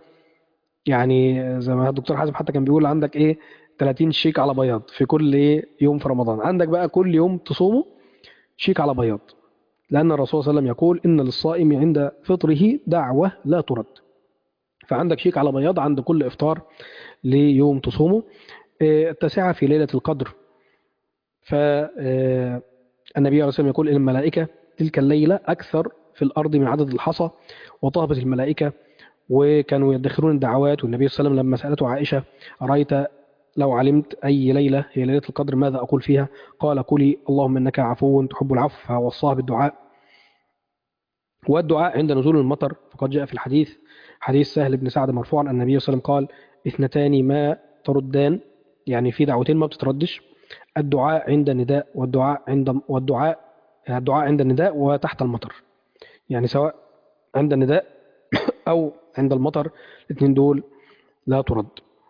A: يعني زي ما الدكتور حازم حتى كان بيقول عندك ايه ثلاثين شيك على بياض في كل ايه يوم في رمضان. عندك بقى كل يوم تصومه شيك على بياض، لان الرسول صلى الله عليه وسلم يقول: ان للصائم عند فطره دعوه لا ترد. فعندك شيك على بياض عند كل افطار ليوم تصومه. آه، التاسعة في ليلة القدر، فالنبي عليه الصلاة والسلام يقول: إن الملائكة تلك الليلة أكثر في الأرض من عدد الحصى، وطابت الملائكة وكانوا يدخرون الدعوات. والنبي صلى الله عليه وسلم لما سألته عائشة أرأيت لو علمت أي ليلة هي ليلة القدر ماذا أقول فيها؟ قال قولي اللهم إنك عفو تحب العفو، فوصاها بالدعاء. والدعاء عند نزول المطر، فقد جاء في الحديث حديث سهل بن سعد مرفوعا أن النبي صلى الله عليه وسلم قال اثنتان ما تردان، يعني في دعوتين ما بتتردش، الدعاء عند النداء والدعاء عند والدعاء الدعاء عند النداء وتحت المطر، يعني سواء عند النداء أو عند المطر، الاثنين دول لا ترد.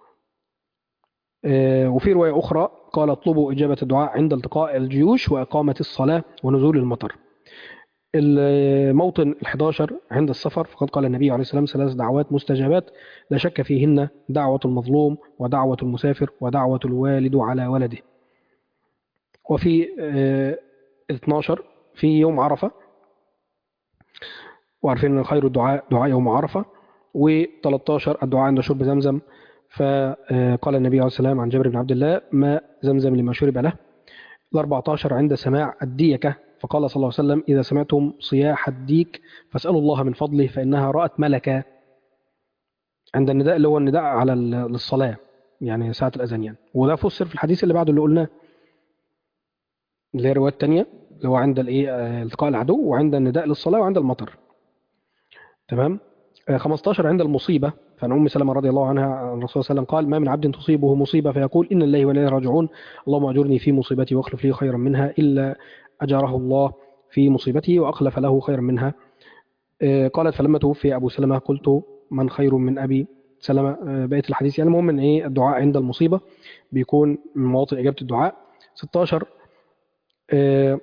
A: آه، وفي رواية أخرى قال اطلبوا إجابة الدعاء عند التقاء الجيوش وإقامة الصلاة ونزول المطر. الموطن الحداشر عند السفر، فقد قال النبي عليه السلام ثلاث دعوات مستجابات لا شك فيهن، دعوة المظلوم ودعوة المسافر ودعوة الوالد على ولده. وفي آه، اثناشر في يوم عرفة، وعارفين أن خير الدعاء دعاء يوم عرفة. و13 الدعاء عند شرب زمزم، فقال النبي عليه السلام عن جابر بن عبد الله ماء زمزم لما شرب له. ال14 عند سماع الديكة، فقال صلى الله عليه وسلم إذا سمعتم صياح الديك فاسألوا الله من فضله فإنها رأت ملكا. عند النداء اللي هو النداء على الصلاة، يعني ساعة الأذان يعني. وده فسر في الحديث اللي بعده اللي قلناه، اللي هي الرواية الثانية اللي هو عند الايه آه، التقاء العدو، وعند النداء للصلاة، وعند المطر. تمام. آه، خمستاشر عند المصيبة، فعن أم سلمة رضي الله عنها عن الرسول صلى الله عليه وسلم قال ما من عبد تصيبه مصيبة فيقول إن الله وإنا إليه راجعون اللهم أجرني في مصيبتي واخلف لي خيرا منها، إلا أجره الله في مصيبته وأخلف له خيرا منها. آه، قالت فلما توفي أبو سلمة قلت من خير من أبي سلمة. آه، بقية الحديث يعني. المهم إن إيه الدعاء عند المصيبة بيكون من مواطن إجابة الدعاء. ستاشر آه،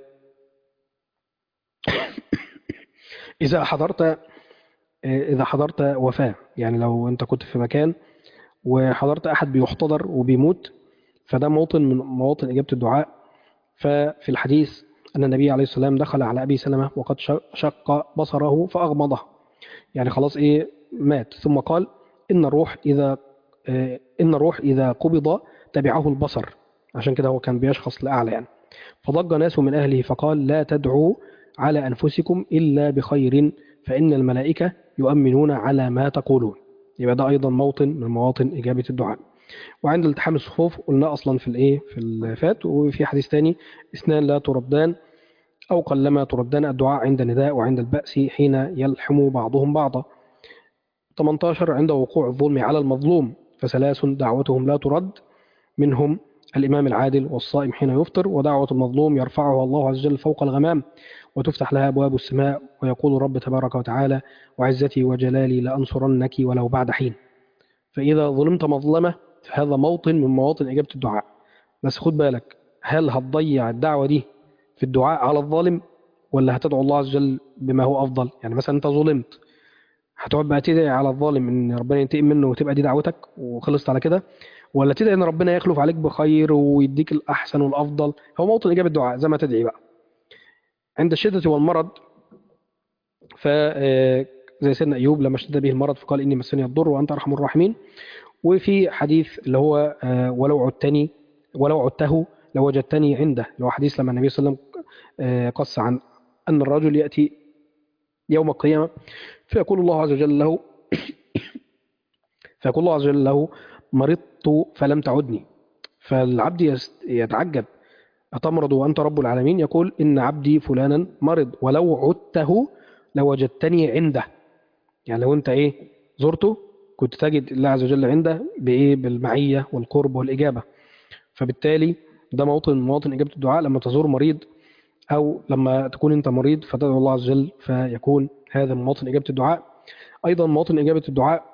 A: إذا حضرت آه، إذا حضرت وفاة، يعني لو أنت كنت في مكان وحضرت أحد بيحتضر وبيموت، فده موطن من مواطن إجابة الدعاء. ففي الحديث أن النبي عليه الصلاة والسلام دخل على أبي سلمة وقد شق بصره فأغمضه، يعني خلاص إيه مات، ثم قال إن الروح إذا آه، إن الروح إذا قبض تبعه البصر، عشان كده هو كان بيشخص لأعلى يعني. فضج ناس من أهله فقال لا تدعوا على أنفسكم إلا بخير فإن الملائكة يؤمنون على ما تقولون. يبقى ده أيضا موطن من مواطن إجابة الدعاء. وعند التحام الصفوف قلنا أصلا في الإيه في الفات. وفي حديث تاني اثنان لا تردان أو قلما تردان الدعاء عند النداء وعند البأس حين يلحم بعضهم بعضا. تمنتاشر عند وقوع الظلم على المظلوم، فثلاث دعوتهم لا ترد، منهم الإمام العادل والصائم حين يفطر، ودعوة المظلوم يرفعها الله عز وجل فوق الغمام وتفتح لها أبواب السماء ويقول رب تبارك وتعالى وعزتي وجلالي لأنصرنك ولو بعد حين. فإذا ظلمت مظلمة فهذا موطن من مواطن إجابة الدعاء. بس خد بالك، هل هتضيع الدعوة دي في الدعاء على الظالم ولا هتدعو الله عز وجل بما هو أفضل؟ يعني مثلا أنت ظلمت، هتقعد بقى تدعي على الظالم ان ربنا ينتقم منه وتبقى دي دعوتك وخلصت على كده، ولا تدعي ان ربنا يخلف عليك بخير ويديك الاحسن والافضل؟ هو موطن اجابه الدعاء زي ما تدعي بقى. عند الشده والمرض، ف آه، زي سيدنا ايوب لما اشتد به المرض فقال اني مسني الضر وانت ارحم الراحمين. وفي حديث اللي هو آه، ولو عدتني ولو عدته لوجدتني عنده، اللي هو حديث لما النبي صلى الله عليه وسلم آه، قص عن ان الرجل ياتي يوم القيامه فيقول الله عز وجل له فيقول الله عز وجل له مرضت فلم تعدني. فالعبد يست- يتعجب أتمرض وأنت رب العالمين؟ يقول إن عبدي فلانا مرض ولو عدته لوجدتني عنده. يعني لو أنت إيه زرته كنت تجد الله عز وجل عنده بإيه بالمعية والقرب والإجابة. فبالتالي ده موطن من مواطن إجابة الدعاء، لما تزور مريض أو لما تكون أنت مريض فتدعو الله عز وجل فيكون هذا من مواطن إجابة الدعاء. أيضا مواطن إجابة الدعاء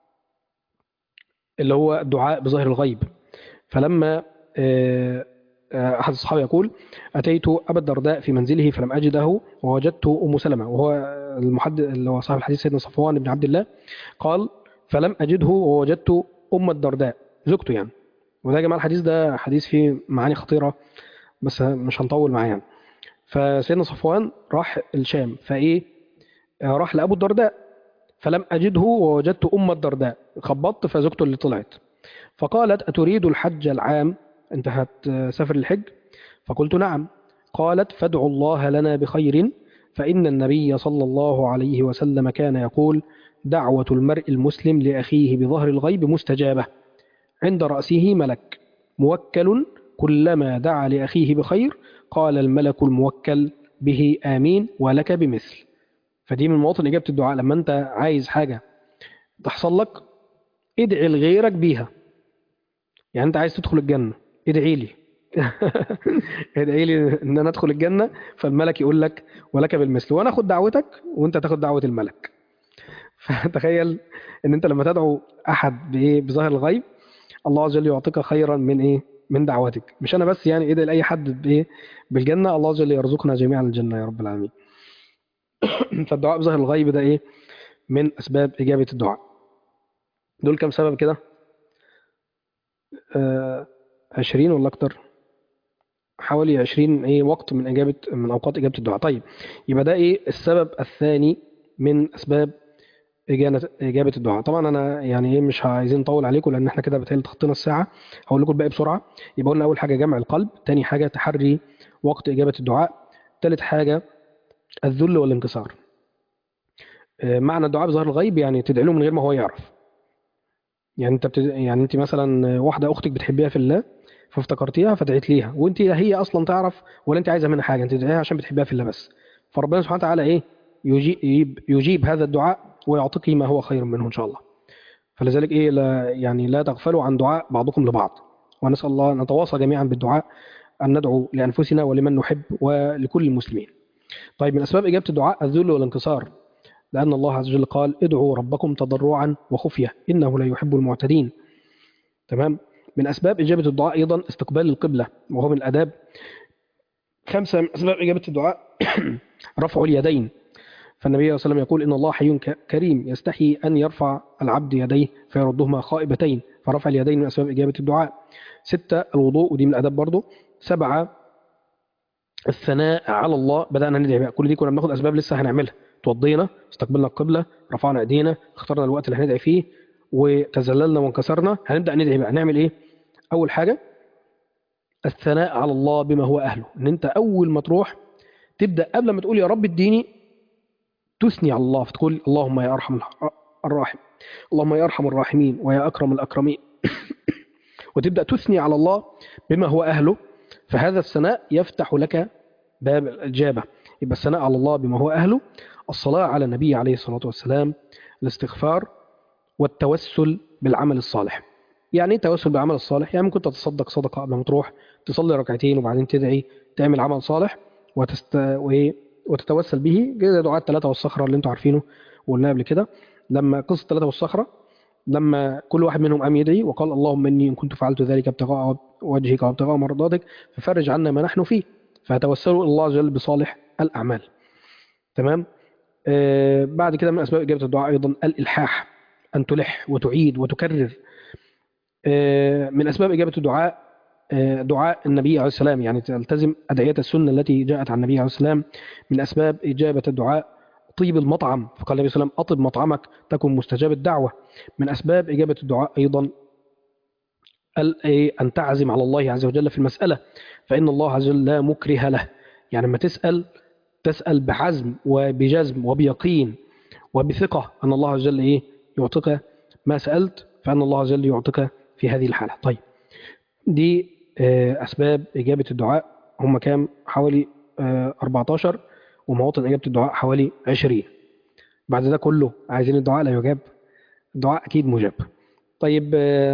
A: اللي هو الدعاء بظاهر الغيب. فلما آه، آه، أحد الصحابة يقول أتيت أبا الدرداء في منزله فلم أجده ووجدت أم سلمة، وهو المحدث اللي هو صاحب الحديث سيدنا صفوان بن عبد الله، قال فلم أجده ووجدت أم الدرداء زوجته يعني. وده يا جماعة الحديث ده حديث فيه معاني خطيرة، بس مش هنطول معاه يعني. فسيدنا صفوان راح الشام فإيه آه، راح لأبو الدرداء فلم أجده ووجدت أم الدرداء، خبطت فزوجته اللي طلعت. فقالت أتريد الحج العام؟ أنت هتسافر الحج؟ فقلت نعم. قالت فادعوا الله لنا بخير فإن النبي صلى الله عليه وسلم كان يقول: دعوة المرء المسلم لأخيه بظهر الغيب مستجابة، عند رأسه ملك موكل، كلما دعا لأخيه بخير قال الملك الموكل به آمين ولك بمثل. فدي من مواطن إجابة الدعاء. لما أنت عايز حاجة تحصل لك ادعي لغيرك بيها. يعني أنت عايز تدخل الجنة، ادعي لي ادعي لي ان انا ادخل الجنه، فالملك يقول لك ولك بالمثل، وانا اخد دعوتك وانت تاخد دعوه الملك. فتخيل ان انت لما تدعو احد بايه؟ بظاهر الغيب، الله عز وجل يعطيك خيرا من ايه؟ من دعوتك. مش انا بس، يعني ادعي لاي حد بايه؟ بالجنه. الله عز وجل يرزقنا جميعا الجنه يا رب العالمين. فالدعاء بظاهر الغيب ده ايه؟ من اسباب اجابه الدعاء. دول كم سبب كده؟ آه عشرين ولا اكتر؟ حوالي عشرين ايه وقت من اجابه، من اوقات اجابه الدعاء. طيب، يبقى ده ايه السبب الثاني من اسباب إجابة إجابة الدعاء. طبعا أنا يعني إيه مش عايزين نطول عليكم لأن إحنا كده بتهيألي تخطينا الساعة. هقول لكم الباقي بسرعة. يبقى قلنا أول حاجة جمع القلب، تاني حاجة تحري وقت إجابة الدعاء، تالت حاجة الذل والانكسار. آه، معنى الدعاء بظهر الغيب يعني تدعي له من غير ما هو يعرف. يعني أنت بتد... يعني أنت مثلا واحدة أختك بتحبيها في الله، فافتكرتيها فدعيت ليها وأنت لا هي أصلا تعرف ولا أنت عايزة منها حاجة، أنت تدعيها عشان بتحبيها في الله بس. فربنا سبحانه وتعالى إيه؟ يجيب يجيب هذا الدعاء ويعطيك ما هو خير منه إن شاء الله. فلذلك ايه لا يعني لا تغفلوا عن دعاء بعضكم لبعض، ونسأل الله أن نتواصى جميعا بالدعاء، أن ندعو لأنفسنا ولمن نحب ولكل المسلمين. طيب، من أسباب إجابة الدعاء الذل والانكسار، لأن الله عز وجل قال: ادعوا ربكم تضرعا وخفية إنه لا يحب المعتدين. تمام. من أسباب إجابة الدعاء أيضا استقبال القبلة، وهو من الآداب. خمسة من أسباب إجابة الدعاء رفع اليدين. فالنبي صلى الله عليه وسلم يقول: إن الله حي كريم يستحي أن يرفع العبد يديه فيردهما خائبتين، فرفع اليدين من أسباب إجابة الدعاء. ستة الوضوء، ودي من الأدب برضو. سبعة الثناء على الله. بدأنا ندعي بقى، كل دي كنا بناخد أسباب لسه هنعملها. توضينا، استقبلنا القبلة، رفعنا أيدينا، اخترنا الوقت اللي هندعي فيه، وتذللنا وانكسرنا. هنبدأ ندعي بقى. نعمل إيه؟ أول حاجة الثناء على الله بما هو أهله. إن أنت أول ما تروح تبدأ قبل ما تقول يا رب اديني، تثني على الله، فتقول: اللهم يا أرحم الراحم، اللهم يا أرحم الراحمين ويا أكرم الأكرمين. وتبدأ تثني على الله بما هو أهله، فهذا الثناء يفتح لك باب الإجابة. يبقى الثناء على الله بما هو أهله، الصلاة على النبي عليه الصلاة والسلام، الاستغفار، والتوسل بالعمل الصالح. يعني ايه التوسل بالعمل الصالح؟ يعني ممكن تتصدق صدقة قبل ما تروح، تصلي ركعتين وبعدين تدعي، تعمل عمل صالح وتست... وإيه؟ وتتوسل به. كده دعاء الثلاثة والصخرة اللي انتوا عارفينه وقلناه قبل كده. لما قصة الثلاثة والصخرة، لما كل واحد منهم قام يدعي وقال: اللهم إني إن كنت فعلت ذلك ابتغاء وجهك وابتغاء مرضاتك ففرج عنا ما نحن فيه. فتوسلوا إلى الله عز وجل بصالح الأعمال. تمام. آه بعد كده من أسباب إجابة الدعاء أيضا الإلحاح، أن تلح وتعيد وتكرر. آه من أسباب إجابة الدعاء آه دعاء النبي عليه السلام، يعني تلتزم أدعية السنة التي جاءت عن النبي عليه السلام. من أسباب إجابة الدعاء طيب المطعم، فقال النبي صلى الله عليه وسلم: أطب مطعمك تكن مستجاب الدعوة. من أسباب إجابة الدعاء أيضا أن تعزم على الله عز وجل في المسألة، فإن الله عز وجل لا مكره له. يعني لما تسأل، تسأل بعزم وبجزم وبيقين وبثقة أن الله عز وجل إيه؟ يعطيك ما سألت، فأن الله عز وجل يعطيك في هذه الحالة. طيب، دي أسباب إجابة الدعاء. هم كام؟ حوالي أربعة عشر، ومواطن إجابة الدعاء حوالي عشرين. بعد ده كله عايزين الدعاء لا يجاب؟ الدعاء أكيد مجاب. طيب،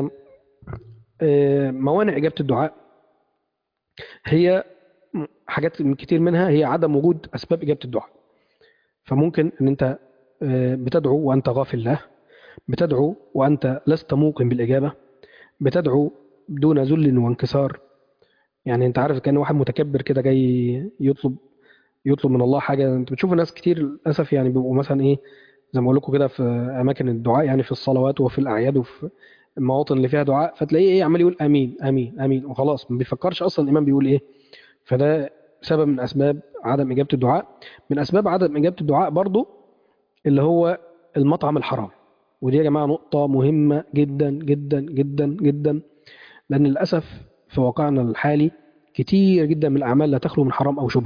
A: موانع إجابة الدعاء هي حاجات كتير منها هي عدم وجود أسباب إجابة الدعاء. فممكن أن أنت بتدعو وأنت غافل له، بتدعو وأنت لست موقن بالإجابة، بتدعو دون ذل وانكسار. يعني أنت عارف كأن واحد متكبر كده جاي يطلب يطلب من الله حاجة. أنت بتشوف ناس كتير للأسف يعني بيبقوا مثلا إيه، زي ما أقول لكم كده، في أماكن الدعاء، يعني في الصلوات وفي الأعياد وفي المواطن اللي فيها دعاء، فتلاقيه إيه عمال يقول آمين آمين آمين وخلاص، ما بيفكرش أصلا الإمام بيقول إيه. فده سبب من أسباب عدم إجابة الدعاء. من أسباب عدم إجابة الدعاء برضو اللي هو المطعم الحرام. ودي يا جماعة نقطة مهمة جدا جدا جدا جدا، لأن للأسف في واقعنا الحالي كتير جدا من الأعمال لا تخلو من حرام أو شبهة.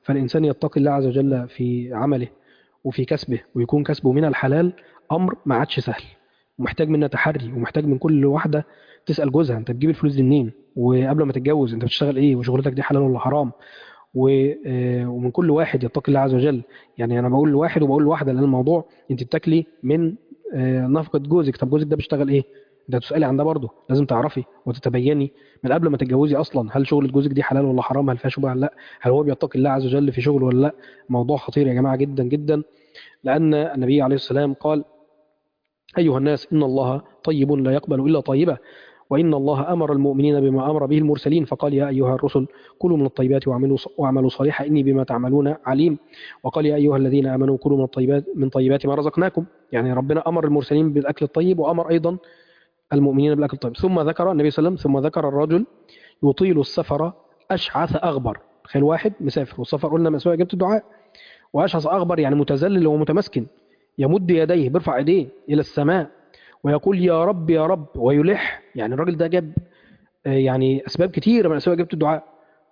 A: فالإنسان يتقي الله عز وجل في عمله وفي كسبه، ويكون كسبه من الحلال، أمر ما عادش سهل، ومحتاج منا تحري، ومحتاج من كل واحدة تسأل جوزها أنت بتجيب الفلوس دي منين، وقبل ما تتجوز أنت بتشتغل إيه، وشغلتك دي حلال ولا حرام. و- آه، ومن كل واحد يتقي الله عز وجل. يعني أنا بقول لواحد وبقول لواحدة، لأن الموضوع أنت بتاكلي من آه، نفقة جوزك، طب جوزك ده بيشتغل إيه؟ ده تسألي عن ده برضه، لازم تعرفي وتتبيني من قبل ما تتجوزي أصلا، هل شغلة جوزك دي حلال ولا حرام، هل فيها شبهة ولا لا، هل هو بيتقي الله عز وجل في شغله ولا لا. موضوع خطير يا جماعة جدا جدا، لأن النبي عليه السلام قال: أيها الناس إن الله طيب لا يقبل إلا طيبة، وإن الله أمر المؤمنين بما أمر به المرسلين، فقال: يا أيها الرسل كلوا من الطيبات واعملوا واعملوا صالحا إني بما تعملون عليم. وقال: يا أيها الذين آمنوا كلوا من الطيبات من طيبات ما رزقناكم. يعني ربنا أمر المرسلين بالأكل الطيب، وأمر أيضا المؤمنين بالأكل الطيب. ثم ذكر النبي صلى الله عليه وسلم، ثم ذكر الرجل يطيل السفر أشعث أغبر. تخيل واحد مسافر، والسفر قلنا مسؤول إجابة الدعاء، وأشعث أغبر يعني متذلل ومتمسكن، يمد يديه، بيرفع ايديه إلى السماء ويقول يا رب يا رب ويلح. يعني الراجل ده جاب آه، يعني أسباب كتيرة من أسباب إجابة الدعاء،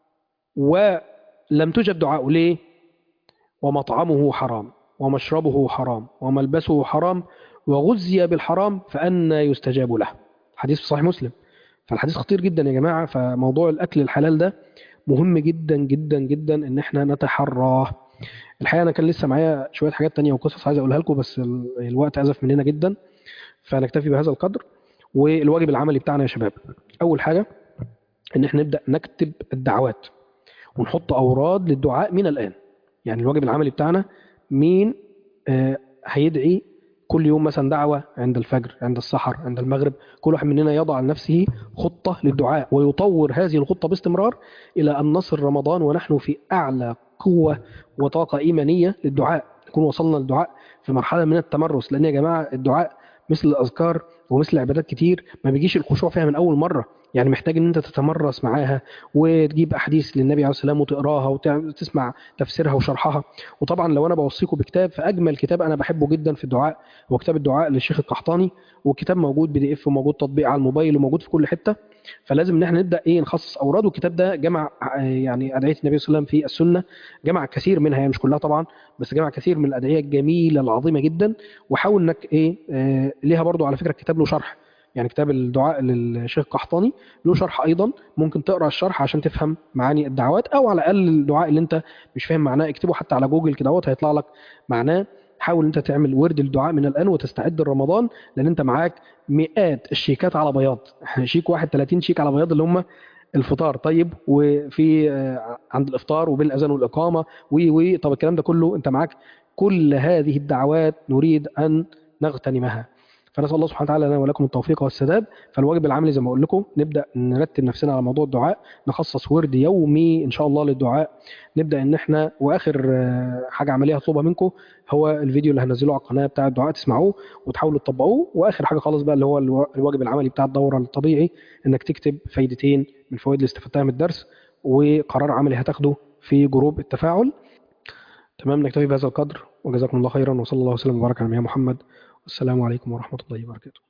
A: ولم تجب دعاءه. ليه؟ ومطعمه حرام، ومشربه حرام، وملبسه حرام، وغذي بالحرام، فأنى يستجاب له. حديث في صحيح مسلم. فالحديث خطير جدا يا جماعة. فموضوع الأكل الحلال ده مهم جدا جدا جدا إن احنا نتحراه. الحقيقة أنا كان لسه معايا شوية حاجات تانية وقصص عايز أقولها لكم، بس ال- الوقت أزف مننا جدا، فنكتفي بهذا القدر. والواجب العملي بتاعنا يا شباب، أول حاجة إن احنا نبدأ نكتب الدعوات ونحط أوراد للدعاء من الآن. يعني الواجب العملي بتاعنا، مين آه، هيدعي كل يوم مثلا دعوة عند الفجر، عند السحر، عند المغرب. كل واحد مننا يضع لنفسه خطة للدعاء، ويطور هذه الخطة باستمرار إلى أن نصل رمضان ونحن في أعلى قوة وطاقة إيمانية للدعاء، نكون وصلنا للدعاء في مرحلة من التمرس. لأن يا جماعة الدعاء مثل الأذكار ومثل عبادات كتير ما بيجيش الخشوع فيها من أول مرة، يعني محتاج ان انت تتمرس معاها، وتجيب احاديث للنبي عليه السلام وتقراها وتسمع تفسيرها وشرحها. وطبعا لو انا بوصيكم بكتاب، فاجمل كتاب انا بحبه جدا في الدعاء هو كتاب الدعاء للشيخ القحطاني، والكتاب موجود بي دي اف، وموجود تطبيق على الموبايل، وموجود في كل حته. فلازم ان احنا نبدا ايه نخصص اوراد. والكتاب ده جمع آه، يعني ادعيه النبي صلى الله عليه وسلم في السنه، جمع كثير منها، يعني مش كلها طبعا، بس جمع كثير من الادعيه الجميله العظيمه جدا. وحاول انك ايه آه، ليها برضو على فكره الكتاب له شرح، يعني كتاب الدعاء للشيخ القحطاني له شرح ايضا، ممكن تقرا الشرح عشان تفهم معاني الدعوات، او على الاقل الدعاء اللي انت مش فاهم معناه اكتبه حتى على جوجل كده اهوت هيطلع لك معناه. حاول انت تعمل ورد الدعاء من الان وتستعد لرمضان، لان انت معاك مئات الشيكات على بياض. شيك واحد ثلاثين شيك على بياض اللي هم الفطار، طيب، وفي آه، عند الافطار وبين الاذان والاقامه، و و طب الكلام ده كله انت معاك. كل هذه الدعوات نريد ان نغتنمها. فنسال الله سبحانه وتعالى لنا ولكم التوفيق والسداد. فالواجب العملي زي ما اقول لكم، نبدا نرتب نفسنا على موضوع الدعاء، نخصص ورد يومي ان شاء الله للدعاء. نبدا ان احنا، واخر آه، حاجه عمليه هطلبها منكم هو الفيديو اللي هنزله على القناه بتاع الدعاء، تسمعوه وتحاولوا تطبقوه. واخر حاجه خالص بقى اللي هو الوا- الواجب العملي بتاع الدوره الطبيعي، انك تكتب فايدتين من الفوائد اللي استفدتها من الدرس، وقرار عملي هتاخده في جروب التفاعل. تمام، نكتفي بهذا القدر، وجزاكم الله خيرا، وصلى الله وسلم وبارك على نبينا محمد. والسلام عليكم ورحمه الله وبركاته.